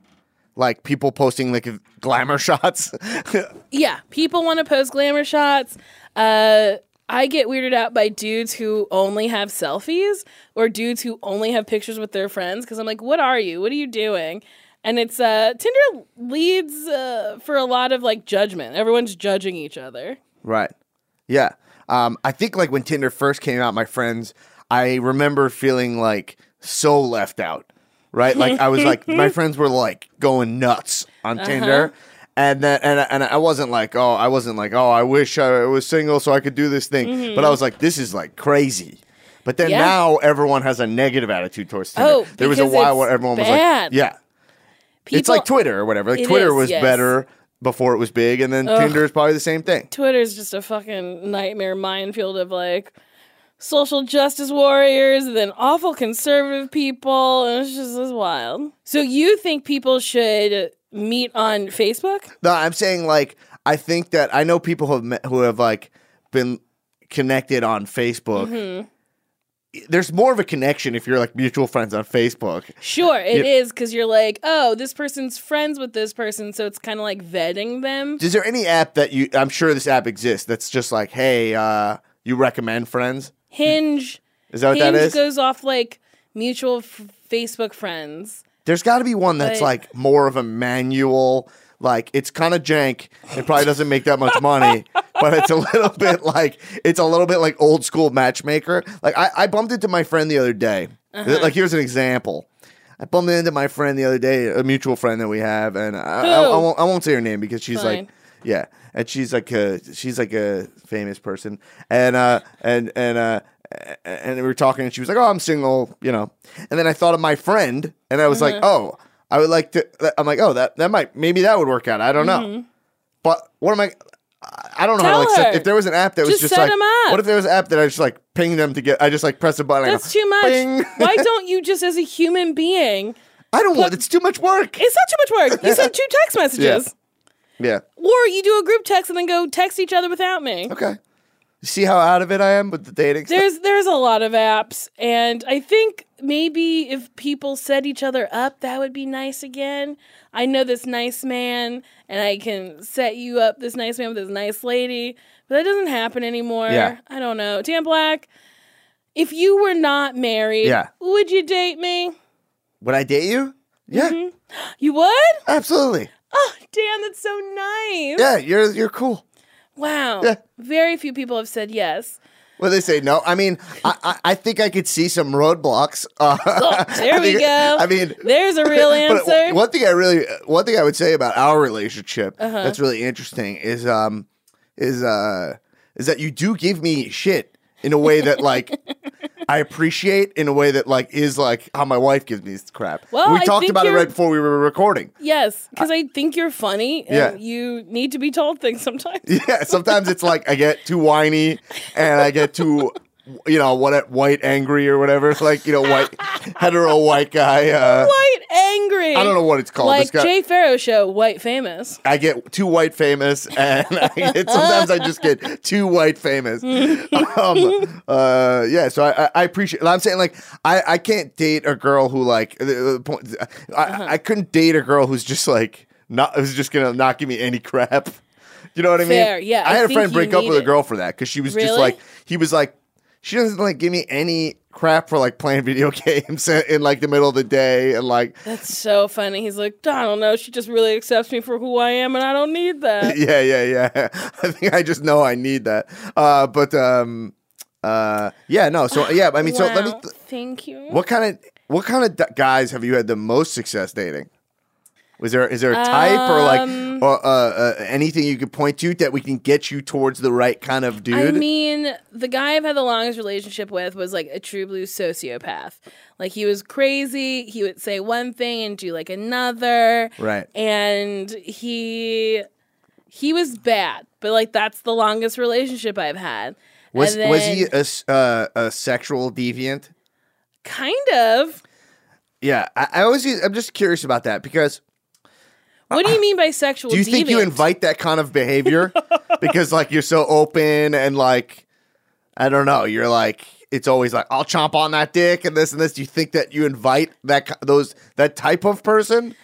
like people posting like glamour shots. Yeah, people want to post glamour shots. Uh, I get weirded out by dudes who only have selfies or dudes who only have pictures with their friends because I'm like, what are you? What are you doing? And it's uh, Tinder leads uh, for a lot of like judgment. Everyone's judging each other. Right. Yeah. Um, I think like when Tinder first came out, my friends, I remember feeling like so left out. Right. Like I was like, my friends were like going nuts on Uh-huh. Tinder. And then, and, and I wasn't like, oh, I wasn't like, oh, I wish I was single so I could do this thing. But I was like, this is like crazy. But then Mm-hmm. Yeah. now everyone has a negative attitude towards Tinder. Oh, there was a because while it's where everyone was bad. like, yeah. People, it's like Twitter or whatever. Like It Twitter is, was yes. better before it was big. And then Tinder is probably the same thing. Twitter's just a fucking nightmare minefield of like social justice warriors and then awful conservative people. And it's just it's wild. So you think people should meet on Facebook? No, I'm saying like I think that I know people who have met, who have like been connected on Facebook. Mm-hmm. There's more of a connection if you're like mutual friends on Facebook. Sure, it Yep. is because you're like, oh, this person's friends with this person, so it's kind of like vetting them. Is there any app that you? I'm sure this app exists. That's just like, hey, uh, you recommend friends. Hinge. Is that what Hinge that is? goes off like mutual f- Facebook friends. There's got to be one that's But- like more of a manual. Like it's kind of jank. It probably doesn't make that much money, but it's a little bit like it's a little bit like old school matchmaker. Like I, I bumped into my friend the other day. Uh-huh. Like here's an example. I bumped into my friend the other day, a mutual friend that we have, and I, I, Who? I won't I won't say her name because she's Fine. like yeah, and she's like a she's like a famous person, and uh and and uh. And we were talking, and she was like, "Oh, I'm single," you know. And then I thought of my friend, and I was like, "Oh, I would like to." I'm like, "Oh, that that might maybe that would work out." I don't know, but what am I? I don't know how Tell to like set, her. if there was an app that was Just just set like, 'em up. what if there was an app that I just like ping them to get? I just like press a button. That's I go, too much. Bing. Why don't you just, as a human being, I don't want. It's too much work. it's not too much work. You send two text messages, Yeah. or you do a group text and then go text each other without me. Okay. See how out of it I am with the dating stuff? There's there's a lot of apps, and I think maybe if people set each other up, that would be nice again. I know this nice man, and I can set you up, this nice man with this nice lady, but that doesn't happen anymore. Yeah. I don't know. Dan Black, if you were not married, Yeah. would you date me? Would I date you? Yeah, Mm-hmm. You would? absolutely. Oh, Dan, that's so nice. Yeah, you're you're cool. Wow. Yeah. Very few people have said yes. Well, they say no. I mean, I, I, I think I could see some roadblocks. Uh, Oh, there I we think- go. I mean, There's a real but answer. one thing I really, one thing I would say about our relationship Uh-huh. that's really interesting is, um, is, uh, is that you do give me shit in a way that like I appreciate, in a way that like is like how my wife gives me crap. Well, we I talked think about it you're- right before we were recording. Yes, because I think you're funny, and Yeah. you need to be told things sometimes. Yeah, sometimes it's like I get too whiny and I get too, you know, what white angry or whatever. It's like, you know, white hetero white guy. Uh, White angry. I don't know what it's called. Like It's got- Jay Farrow show, White Famous. I get too white famous, and I get, sometimes I just get too white famous. um, uh, yeah, so I, I, I appreciate. I'm saying like I, I can't date a girl who like the, the point. I, Uh-huh. I couldn't date a girl who's just like not who's just gonna not give me any crap. You know what I mean? Fair, yeah, I I had a think friend you break up need with a it. girl for that because she was just Really? like he was like she doesn't like give me any crap for like playing video games in like the middle of the day and like That's so funny. He's like, I don't know. She just really accepts me for who I am, and I don't need that. yeah, yeah, yeah. I think I just know I need that. Uh, but um, uh, yeah, no. So yeah, I mean, so let me. Wow, thank you. What kind of what kind of d- guys have you had the most success dating? Was there is there a type or like Um, or uh, uh, anything you could point to that we can get you towards the right kind of dude? I mean, the guy I've had the longest relationship with was like a true blue sociopath. Like he was crazy. He would say one thing and do like another. Right. And he he was bad, but like that's the longest relationship I've had. was And was then- he a, s- uh, a sexual deviant? kind of? Yeah, I, I always I'm just curious about that because. What do you mean by sexual? Do you think you deviant? invite that kind of behavior because like you're so open and like I don't know, you're like it's always like I'll chomp on that dick and this and this. Do you think that you invite that ki- those that type of person?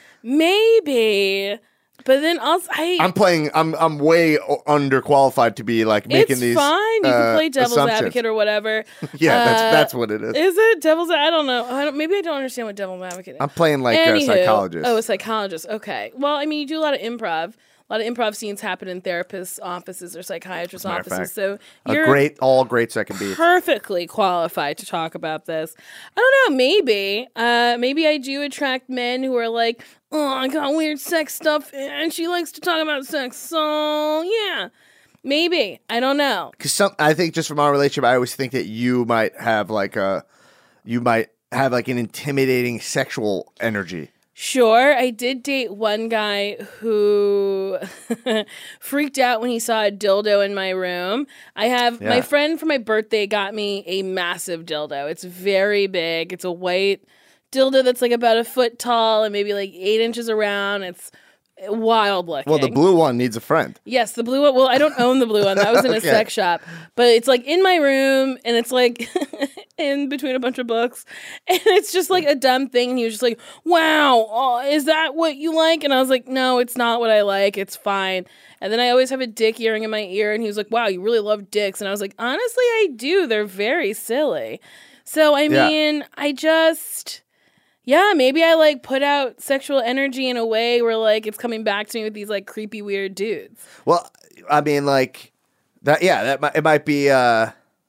Maybe, but then also I. I'm playing. I'm I'm way o- underqualified to be like making it's these. fine. You uh, can play devil's assumptions. advocate or whatever. Yeah, that's Uh, that's what it is. Is it devil's? I don't know. I don't, maybe I don't understand what devil's advocate is. I'm playing like a Anywho, psychologist. Oh, a psychologist. Okay. Well, I mean, you do a lot of improv. A lot of improv scenes happen in therapists' offices or psychiatrists' matter of offices. fact. So a you're great, all great second beat. perfectly qualified to talk about this. I don't know. Maybe, uh, maybe I do attract men who are like, oh, I got weird sex stuff, and she likes to talk about sex. So yeah, maybe. I don't know. Because some, I think just from our relationship, I always think that you might have like a, you might have like an intimidating sexual energy. Sure, I did date one guy who freaked out when he saw a dildo in my room. I have Yeah. my friend for my birthday got me a massive dildo. It's very big. It's a white dildo that's like about a foot tall and maybe like eight inches around. It's wild looking. Well, the blue one needs a friend. Yes, the blue one. Well, I don't own the blue one. That was in a Okay. sex shop. But it's like in my room and it's like in between a bunch of books. And it's just like a dumb thing. And he was just like, wow, oh, is that what you like? And I was like, no, it's not what I like. It's fine. And then I always have a dick earring in my ear. And he was like, wow, you really love dicks. And I was like, honestly, I do. They're very silly. So, I Yeah. mean, I just... Yeah, maybe I like put out sexual energy in a way where like it's coming back to me with these like creepy weird dudes. Well, I mean, like that. Yeah, that might, it might be. Uh,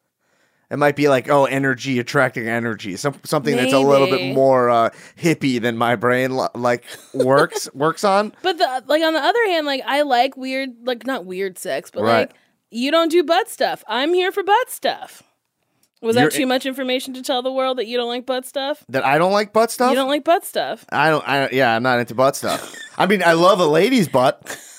it might be like oh, energy attracting energy. Some something that's a little bit Maybe. more uh, hippie than my brain li- like works works on. But the like on the other hand, like I like weird, like not weird sex, but Right. like you don't do butt stuff. I'm here for butt stuff. Was You're- that too much information to tell the world that you don't like butt stuff? That I don't like butt stuff. You don't like butt stuff, I don't. I yeah, I'm not into butt stuff. I mean, I love a lady's butt.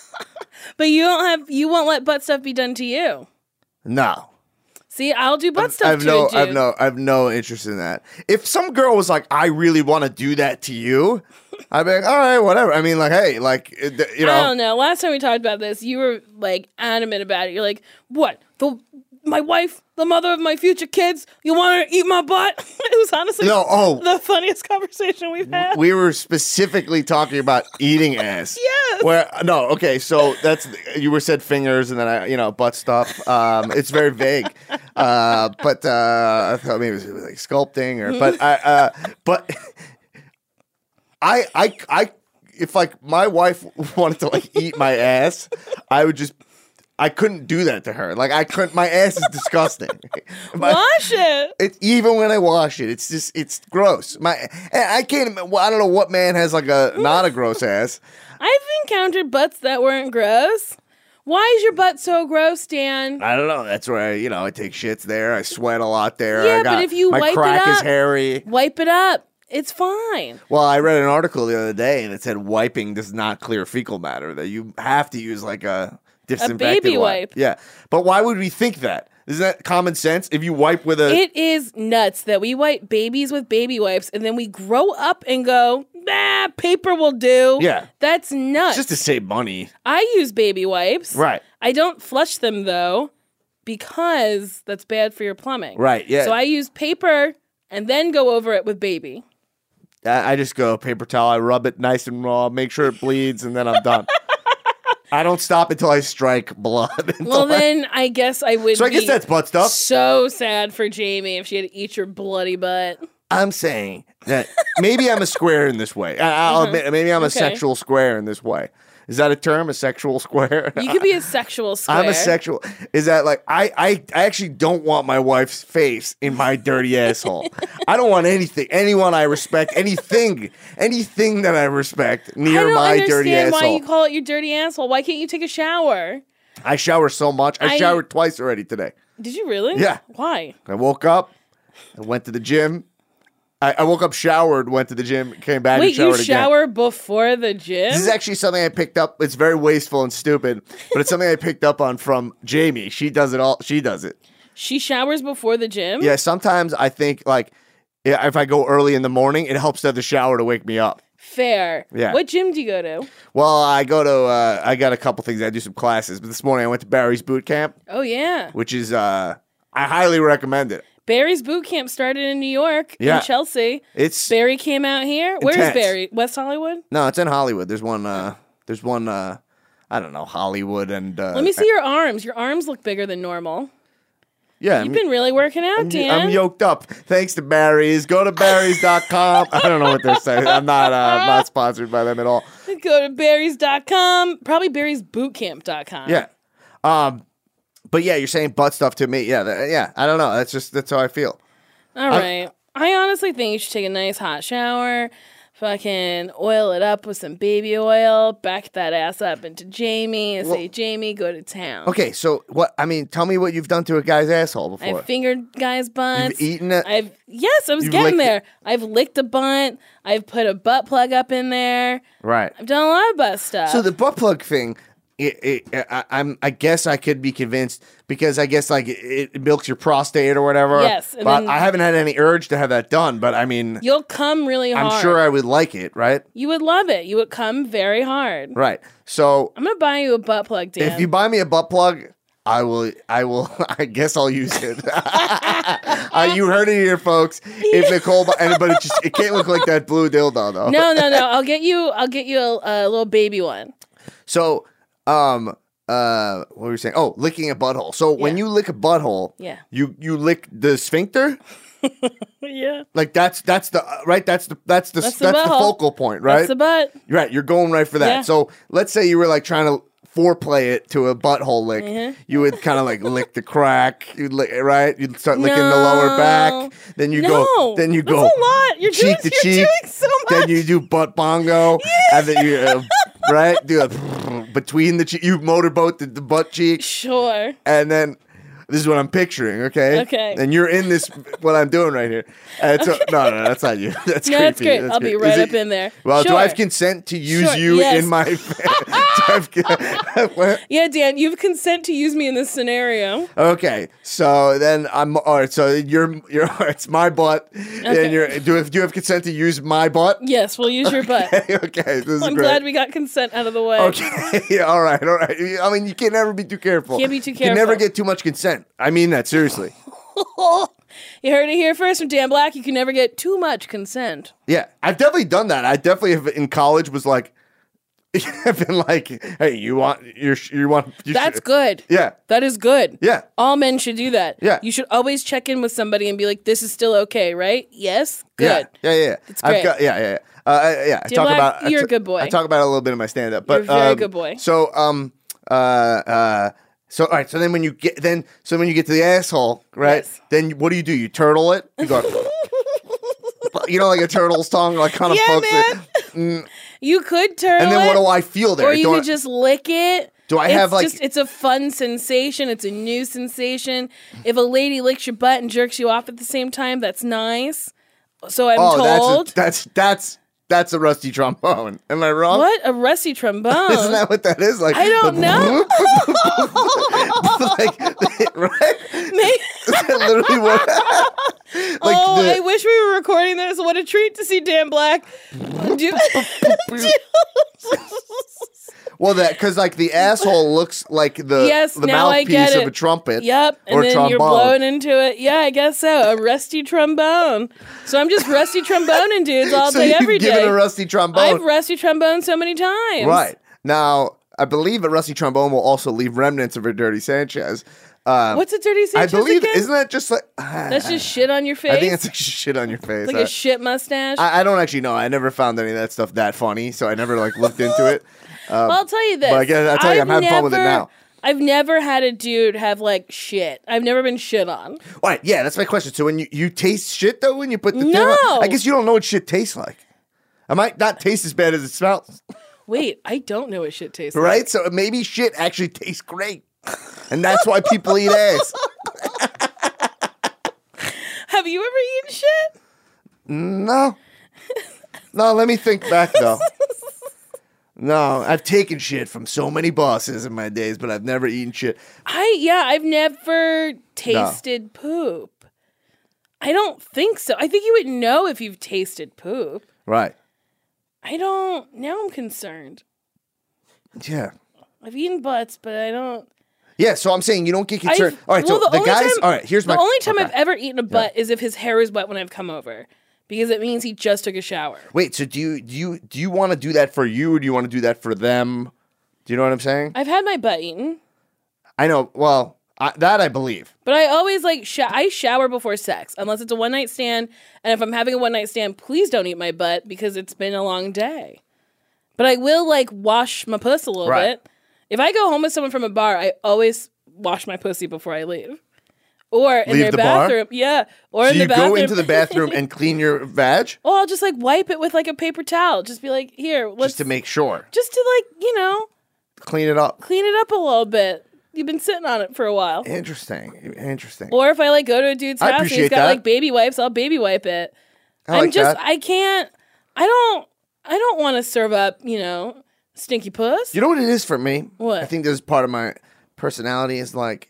but you don't have. You won't let butt stuff be done to you. No. See, I'll do butt stuff I've to no, a dude. I've no, I've no interest in that. If some girl was like, "I really want to do that to you," I'd be like, "All right, whatever." I mean, like, hey, like, it- you know, I don't know. Last time we talked about this, you were like adamant about it. You're like, what? The my wife, the mother of my future kids, you want her to eat my butt? It was honestly No, oh. the funniest conversation we've had. We were specifically talking about eating ass. Yes. Where no, okay, so that's you were said fingers and then I, you know, butt stuff. Um, it's very vague, uh, but uh, I thought maybe it was like sculpting or, but I, uh, but I, I, I, if like my wife wanted to like eat my ass, I would just. I couldn't do that to her. Like I couldn't. My ass is disgusting. My, Wash it. It even when I wash it, it's just it's gross. My I can't. I don't know what man has like a not a gross ass. I've encountered butts that weren't gross. Why is your butt so gross, Dan? I don't know. That's where I, you know I take shits there. I sweat a lot there. Yeah, I got, but if you my wipe it crack is up- hairy. Wipe it up. It's fine. Well, I read an article the other day and it said wiping does not clear fecal matter. That you have to use like a disinfectant baby wipe. Yeah, but why would we think that? Isn't that common sense? If you wipe with a, It is nuts that we wipe babies with baby wipes and then we grow up and go, nah, paper will do. Yeah. That's nuts. just to save money, I use baby wipes. right? I don't flush them though because that's bad for your plumbing. Right. Yeah. So I use paper and then go over it with baby. I I just go paper towel. I rub it nice and raw, make sure it bleeds, and then I'm done. I don't stop until I strike blood. until Well, I- then I guess I would so I guess be that's butt stuff. so sad for Jamie if she had to eat your bloody butt. I'm saying that maybe I'm a square in this way. I- I'll admit, maybe I'm a Okay. sexual square in this way. Is that a term? A sexual square? You could be a sexual square. I'm a sexual. Is that like I, I? I actually don't want my wife's face in my dirty asshole. I don't want anything, anyone I respect, anything, anything that I respect near I don't my understand dirty asshole. why you call it your dirty asshole. Why can't you take a shower? I shower so much. I, I- showered twice already today. Did you really? Yeah. Why? I woke up, I went to the gym. I, I woke up, showered, went to the gym, came back Wait, and showered you again. shower before the gym? This is actually something I picked up. It's very wasteful and stupid, but it's something I picked up on from Jamie. She does it all. She does it. She showers before the gym? Yeah, sometimes I think like yeah, if I go early in the morning, it helps to have the shower to wake me up. Fair. Yeah. What gym do you go to? Well, I go to uh, I got a couple things. I do some classes, but this morning I went to Barry's Boot Camp, Oh, yeah. which is uh, I highly recommend it. Barry's boot camp started in New York, Yeah. in Chelsea. It's Barry came out here. Where is Intense. Barry? West Hollywood? no, it's in Hollywood. There's one. Uh, there's one. Uh, I don't know, Hollywood and. Uh, Let me see your arms. Your arms look bigger than normal. Yeah, You've I'm- been really working out, I'm, Dan. I'm yoked up. Thanks to Barry's. Go to Barry's dot com. I don't know what they're saying. I'm not uh, I'm not sponsored by them at all. Go to berries dot com. Probably berries boot camp dot com. Yeah. Um, but yeah, you're saying butt stuff to me. Yeah, th- yeah. I don't know. That's just that's how I feel. All right. I honestly think you should take a nice hot shower, fucking oil it up with some baby oil, back that ass up into Jamie and say, Jamie, go to town. Okay, so what? I mean, tell me what you've done to a guy's asshole I've before. fingered guys' butts. You've eaten it. I've yes, I was You've getting licked there. I've licked a butt. I've put a butt plug up in there. Right. I've done a lot of butt stuff. So the butt plug thing, it, it, I, I'm. I guess I could be convinced because I guess like it, it milks your prostate or whatever. Yes, and but then- I haven't had any urge to have that done. But I mean, You'll come really hard. I'm sure I would like it. Right. You would love it. You would come very hard. Right. So I'm gonna buy you a butt plug, Dan. if you buy me a butt plug, I will. I will. I guess I'll use it. uh, you heard it here, folks. If Nicole, bu- and but it just it can't look like that blue dildo though. no, no, no. I'll get you. I'll get you a, a little baby one. So, um, uh, what were you saying? Oh, licking a butthole. So when Yeah. you lick a butthole, Yeah. you you lick the sphincter. Yeah. Like that's that's the uh, right. That's the that's the That's that's, the the, butthole. focal point, right? That's the butt. Right. You're going right for that. Yeah. So let's say you were like trying to foreplay it to a butthole lick. Mhm. You would kind of like lick the crack. You'd lick right. You'd start licking the lower No. back. Then you No. go. Then you That's go. a lot. You're cheek doing, to you're cheek. doing so much. Then you do butt bongo, and then you uh, right do a between the che- you motorboat the, the butt cheek, Sure. and then this is what I'm picturing. Okay. Okay. And you're in this what I'm doing right here. And it's a, no, no, that's not you. That's No, creepy. that's great. I'll be great. right Is up it- in there. Well, do I have Sure. consent to use Sure, you yes. in my What? Yeah, Dan, you have consent to use me in this scenario. Okay, so then I'm all right. So you're you're it's my butt, Okay. and you're do you, do you have consent to use my butt? Yes, we'll use your butt. Okay, okay, this is I'm great. glad we got consent out of the way. Okay, all right, all right. I mean, you can never be too careful. Can't be too You can never careful. get too much consent. I mean that seriously. You heard it here first from Dan Black. You can never get too much consent. Yeah, I've definitely done that. I definitely have in college was like, I've been like, hey, you want your you want you That's should- good. Yeah, That is good. yeah. All men should do that. Yeah. You should always check in with somebody and be like, this is still okay, right? Yes? Good. Yeah, yeah, yeah. It's I've great. got yeah, yeah, yeah. Uh, I- yeah. I Dear talk Black, about. I you're a t- good boy. I talk about it a little bit in my stand up, but You're a very um, good boy. So um uh uh so all right. So then when you get then so when you get to the asshole, right? Yes. Then what do you do? You turtle it. You go. You know, like a turtle's tongue, like kind of Yeah, pokes man. it. You could turtle And then it, what do I feel there? or you Do I- could just lick it. Do I It's have, like- just, it's a fun sensation. It's a new sensation. If a lady licks your butt and jerks you off at the same time, that's nice. So I'm oh, told. that's a, that's that's that's a rusty trombone. Am I wrong? What? A rusty trombone? Isn't that what that is? Like I don't know. like, right? Maybe- Is that literally what? like oh, the- I wish we were recording this. What a treat to see Dan Black do. well, that because like the asshole looks like the Yes, the now I mouthpiece get of it. a trumpet. Yep, and or then trombone. you're blowing into it. Yeah, I guess so. A rusty trombone. So I'm just rusty tromboning dudes all so day, you've every given day. a rusty trombone, I've rusty trombone so many times. right? Now, I believe a rusty trombone will also leave remnants of a dirty Sanchez. Um, What's a dirty I Sanchez believe again? isn't that just like ah, That's just shit on your face. I think it's like shit on your face. like I- a shit mustache. I, I don't actually know. I never found any of that stuff that funny, so I never like looked into it. Um, well, I'll tell you this. but I guess- I'll tell you, I've I'm having fun with it never- now. I've never had a dude have like shit. I've never been shit on. All right, yeah, that's my question. So when you, you taste shit though, when you put the thing No. on, I guess you don't know what shit tastes like. It might not taste as bad as it smells, Wait, I don't know what shit tastes like. right? So maybe shit actually tastes great, and that's why people eat ass. Have you ever eaten shit? No, no. Let me think back though. No, I've taken shit from so many bosses in my days, but I've never eaten shit. I yeah, I've never tasted poop. I don't think so. I think you would know if you've tasted poop. Right? I don't. Now I'm concerned. Yeah. I've eaten butts, but I don't. Yeah, so I'm saying you don't get concerned. I've- All right, well, so the, only guys. time- all right, here's the my. only time okay. I've ever eaten a butt is if his hair is wet when I've come over, because it means he just took a shower. Wait, so do you do you do you want to do that for you, or do you want to do that for them? Do you know what I'm saying? I've had my butt eaten, I know. Well, I, that I believe. but I always like sh- I shower before sex, unless it's a one night stand. And if I'm having a one night stand, please don't eat my butt because it's been a long day. But I will like wash my puss a little Right. bit. If I go home with someone from a bar, I always wash my pussy before I leave. Or in Leave their the bar? bathroom. Yeah. Or So in you the bathroom. go into the bathroom and clean your vag Oh, I'll just like wipe it with like a paper towel. Just be like, here, let's just to make sure, just to like, you know, clean it up. clean it up a little bit. You've been sitting on it for a while. Interesting. Interesting. Or if I like go to a dude's I house and he's appreciate got that. like baby wipes, I'll baby wipe it. I I'm like just that. I can't I don't I don't want to serve up, you know, stinky puss. You know what it is for me? What? I think this is part of my personality is like,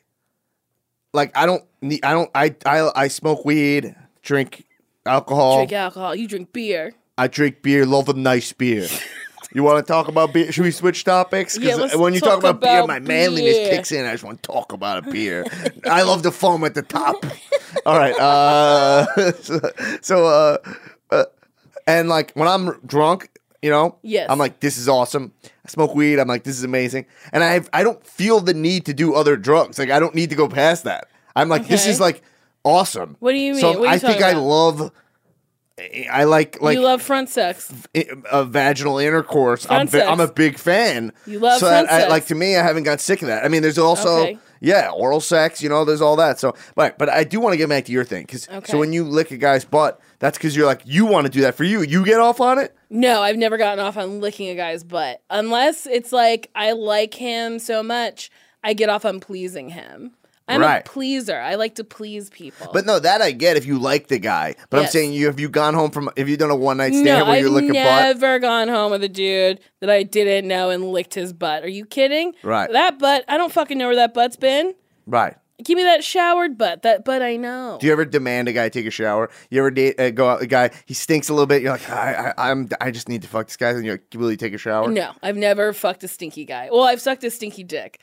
like I don't need, I don't, I, I, I smoke weed, drink alcohol, Drink alcohol, you drink beer. I drink beer, love a nice beer. You want to talk about beer? Should we switch topics? Yeah, let's when you talk talk about, beer, about my manliness beer. kicks in. I just want to talk about a beer. I love the foam at the top. All right. Uh, so, so uh, uh, and like when I'm drunk, you know, Yes. I'm like, this is awesome. I smoke weed. I'm like, this is amazing. And I have, I don't feel the need to do other drugs. Like I don't need to go past that. I'm like, this Okay. is like awesome. What do you So mean? What are you I think talking I about? love. I like like you love front sex. i- of vaginal intercourse. I'm, Front bi- sex. I'm a big fan. You love so front that, I, sex. like to me, I haven't got sick of that. I mean, there's also Okay. yeah, oral sex. You know, there's all that. So, but but I do want to get back to your thing because Okay. so when you lick a guy's butt, that's because you're like you want to do that for you. You get off on it. No, I've never gotten off on licking a guy's butt. Unless it's like I like him so much, I get off on pleasing him. I'm Right. a pleaser. I like to please people. But no, that I get if you like the guy. But I'm Yes. saying, you have you gone home from, have you done a one night stand no, where I've you're looking butt? never gone home with a dude that I didn't know and licked his butt. Are you kidding? Right. That butt, I don't fucking know where that butt's been. Right. Give me that showered butt. That butt I know. Do you ever demand a guy take a shower? You ever date, uh, go out with a guy, he stinks a little bit, you're like, I, I, I'm, I just need to fuck this guy, and you're like, will he take a shower? No, I've never fucked a stinky guy. Well, I've sucked a stinky dick.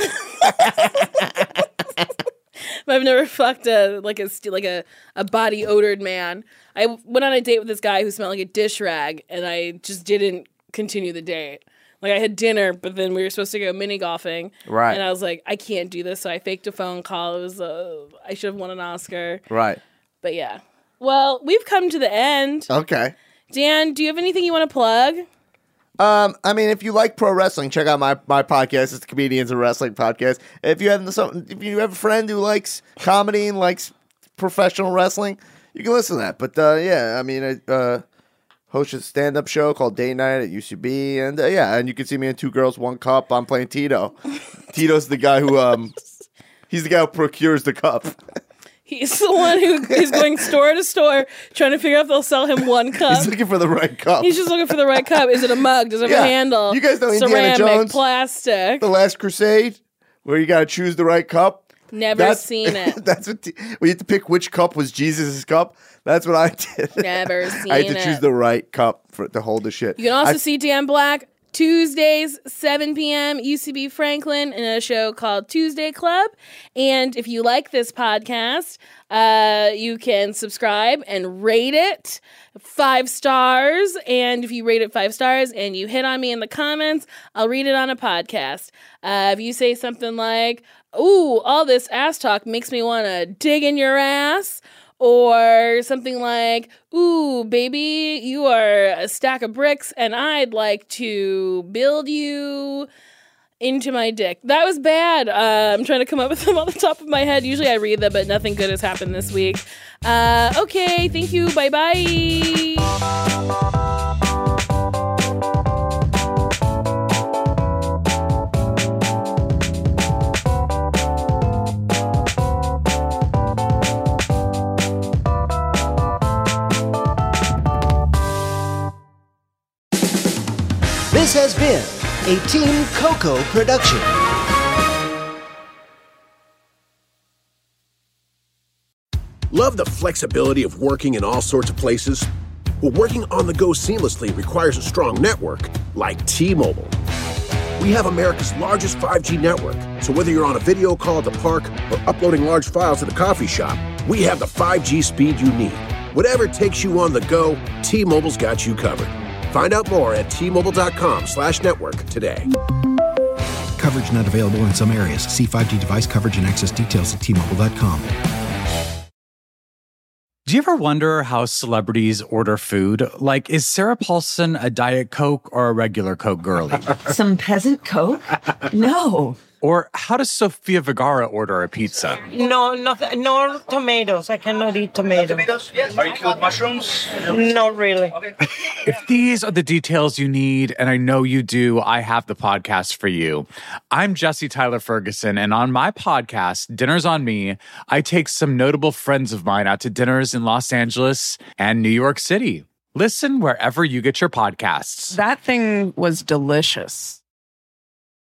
But I've never fucked a like a st- like a, a body odored man. I went on a date with this guy who smelled like a dish rag, and I just didn't continue the date. Like I had dinner, but then we were supposed to go mini golfing, Right. And I was like, I can't do this, so I faked a phone call. It was uh, I should have won an Oscar, Right. but yeah. Well, we've come to the end. Okay. Dan, do you have anything you want to plug? Um, I mean, if you like pro wrestling, check out my, my podcast. It's the Comedians and Wrestling Podcast. If you have some, if you have a friend who likes comedy and likes professional wrestling, you can listen to that. But uh, yeah, I mean, I uh, host a stand up show called Day Night at U C B, and uh, yeah, and you can see me in Two Girls One Cup. I'm playing Tito. Tito's the guy who um, he's the guy who procures the cup. He's the one who is going store to store trying to figure out if they'll sell him one cup. He's looking for the right cup. He's just looking for the right cup. Is it a mug? Does it have Yeah. a handle? You guys know Indiana Ceramic, Jones? plastic. The Last Crusade, where you got to choose the right cup. Never seen it. That's what t- we had to pick which cup was Jesus' cup. That's what I did. Never seen I had to it. choose the right cup for to hold the shit. You can also I- see Dan Black Tuesdays, seven p.m., U C B Franklin, in a show called Tuesday Club. And if you like this podcast, uh, you can subscribe and rate it five stars. And if you rate it five stars and you hit on me in the comments, I'll read it on a podcast. Uh, if you say something like, ooh, all this ass talk makes me want to dig in your ass, or something like, ooh, baby, you are a stack of bricks and I'd like to build you into my dick. That was bad. Uh, I'm trying to come up with them on the top of my head. Usually I read them, but nothing good has happened this week. Uh, okay, thank you. Bye-bye. This has been a Team Coco production. Love the flexibility of working in all sorts of places? Well, working on the go seamlessly requires a strong network like T-Mobile. We have America's largest five G network, so whether you're on a video call at the park or uploading large files at a coffee shop, we have the five G speed you need. Whatever takes you on the go, T-Mobile's got you covered. Find out more at T-Mobile.com slash network today. Coverage not available in some areas. See five G device coverage and access details at T Mobile dot com. Do you ever wonder how celebrities order food? Like, is Sarah Paulson a Diet Coke or a regular Coke girlie? Some peasant Coke? No. Or how does Sofia Vergara order a pizza? No, no, no tomatoes. I cannot eat tomatoes. Tomatoes? Yes. Are you cool with mushrooms? Not really. If these are the details you need, and I know you do, I have the podcast for you. I'm Jesse Tyler Ferguson, and on my podcast, Dinners on Me, I take some notable friends of mine out to dinners in Los Angeles and New York City. Listen wherever you get your podcasts. That thing was delicious.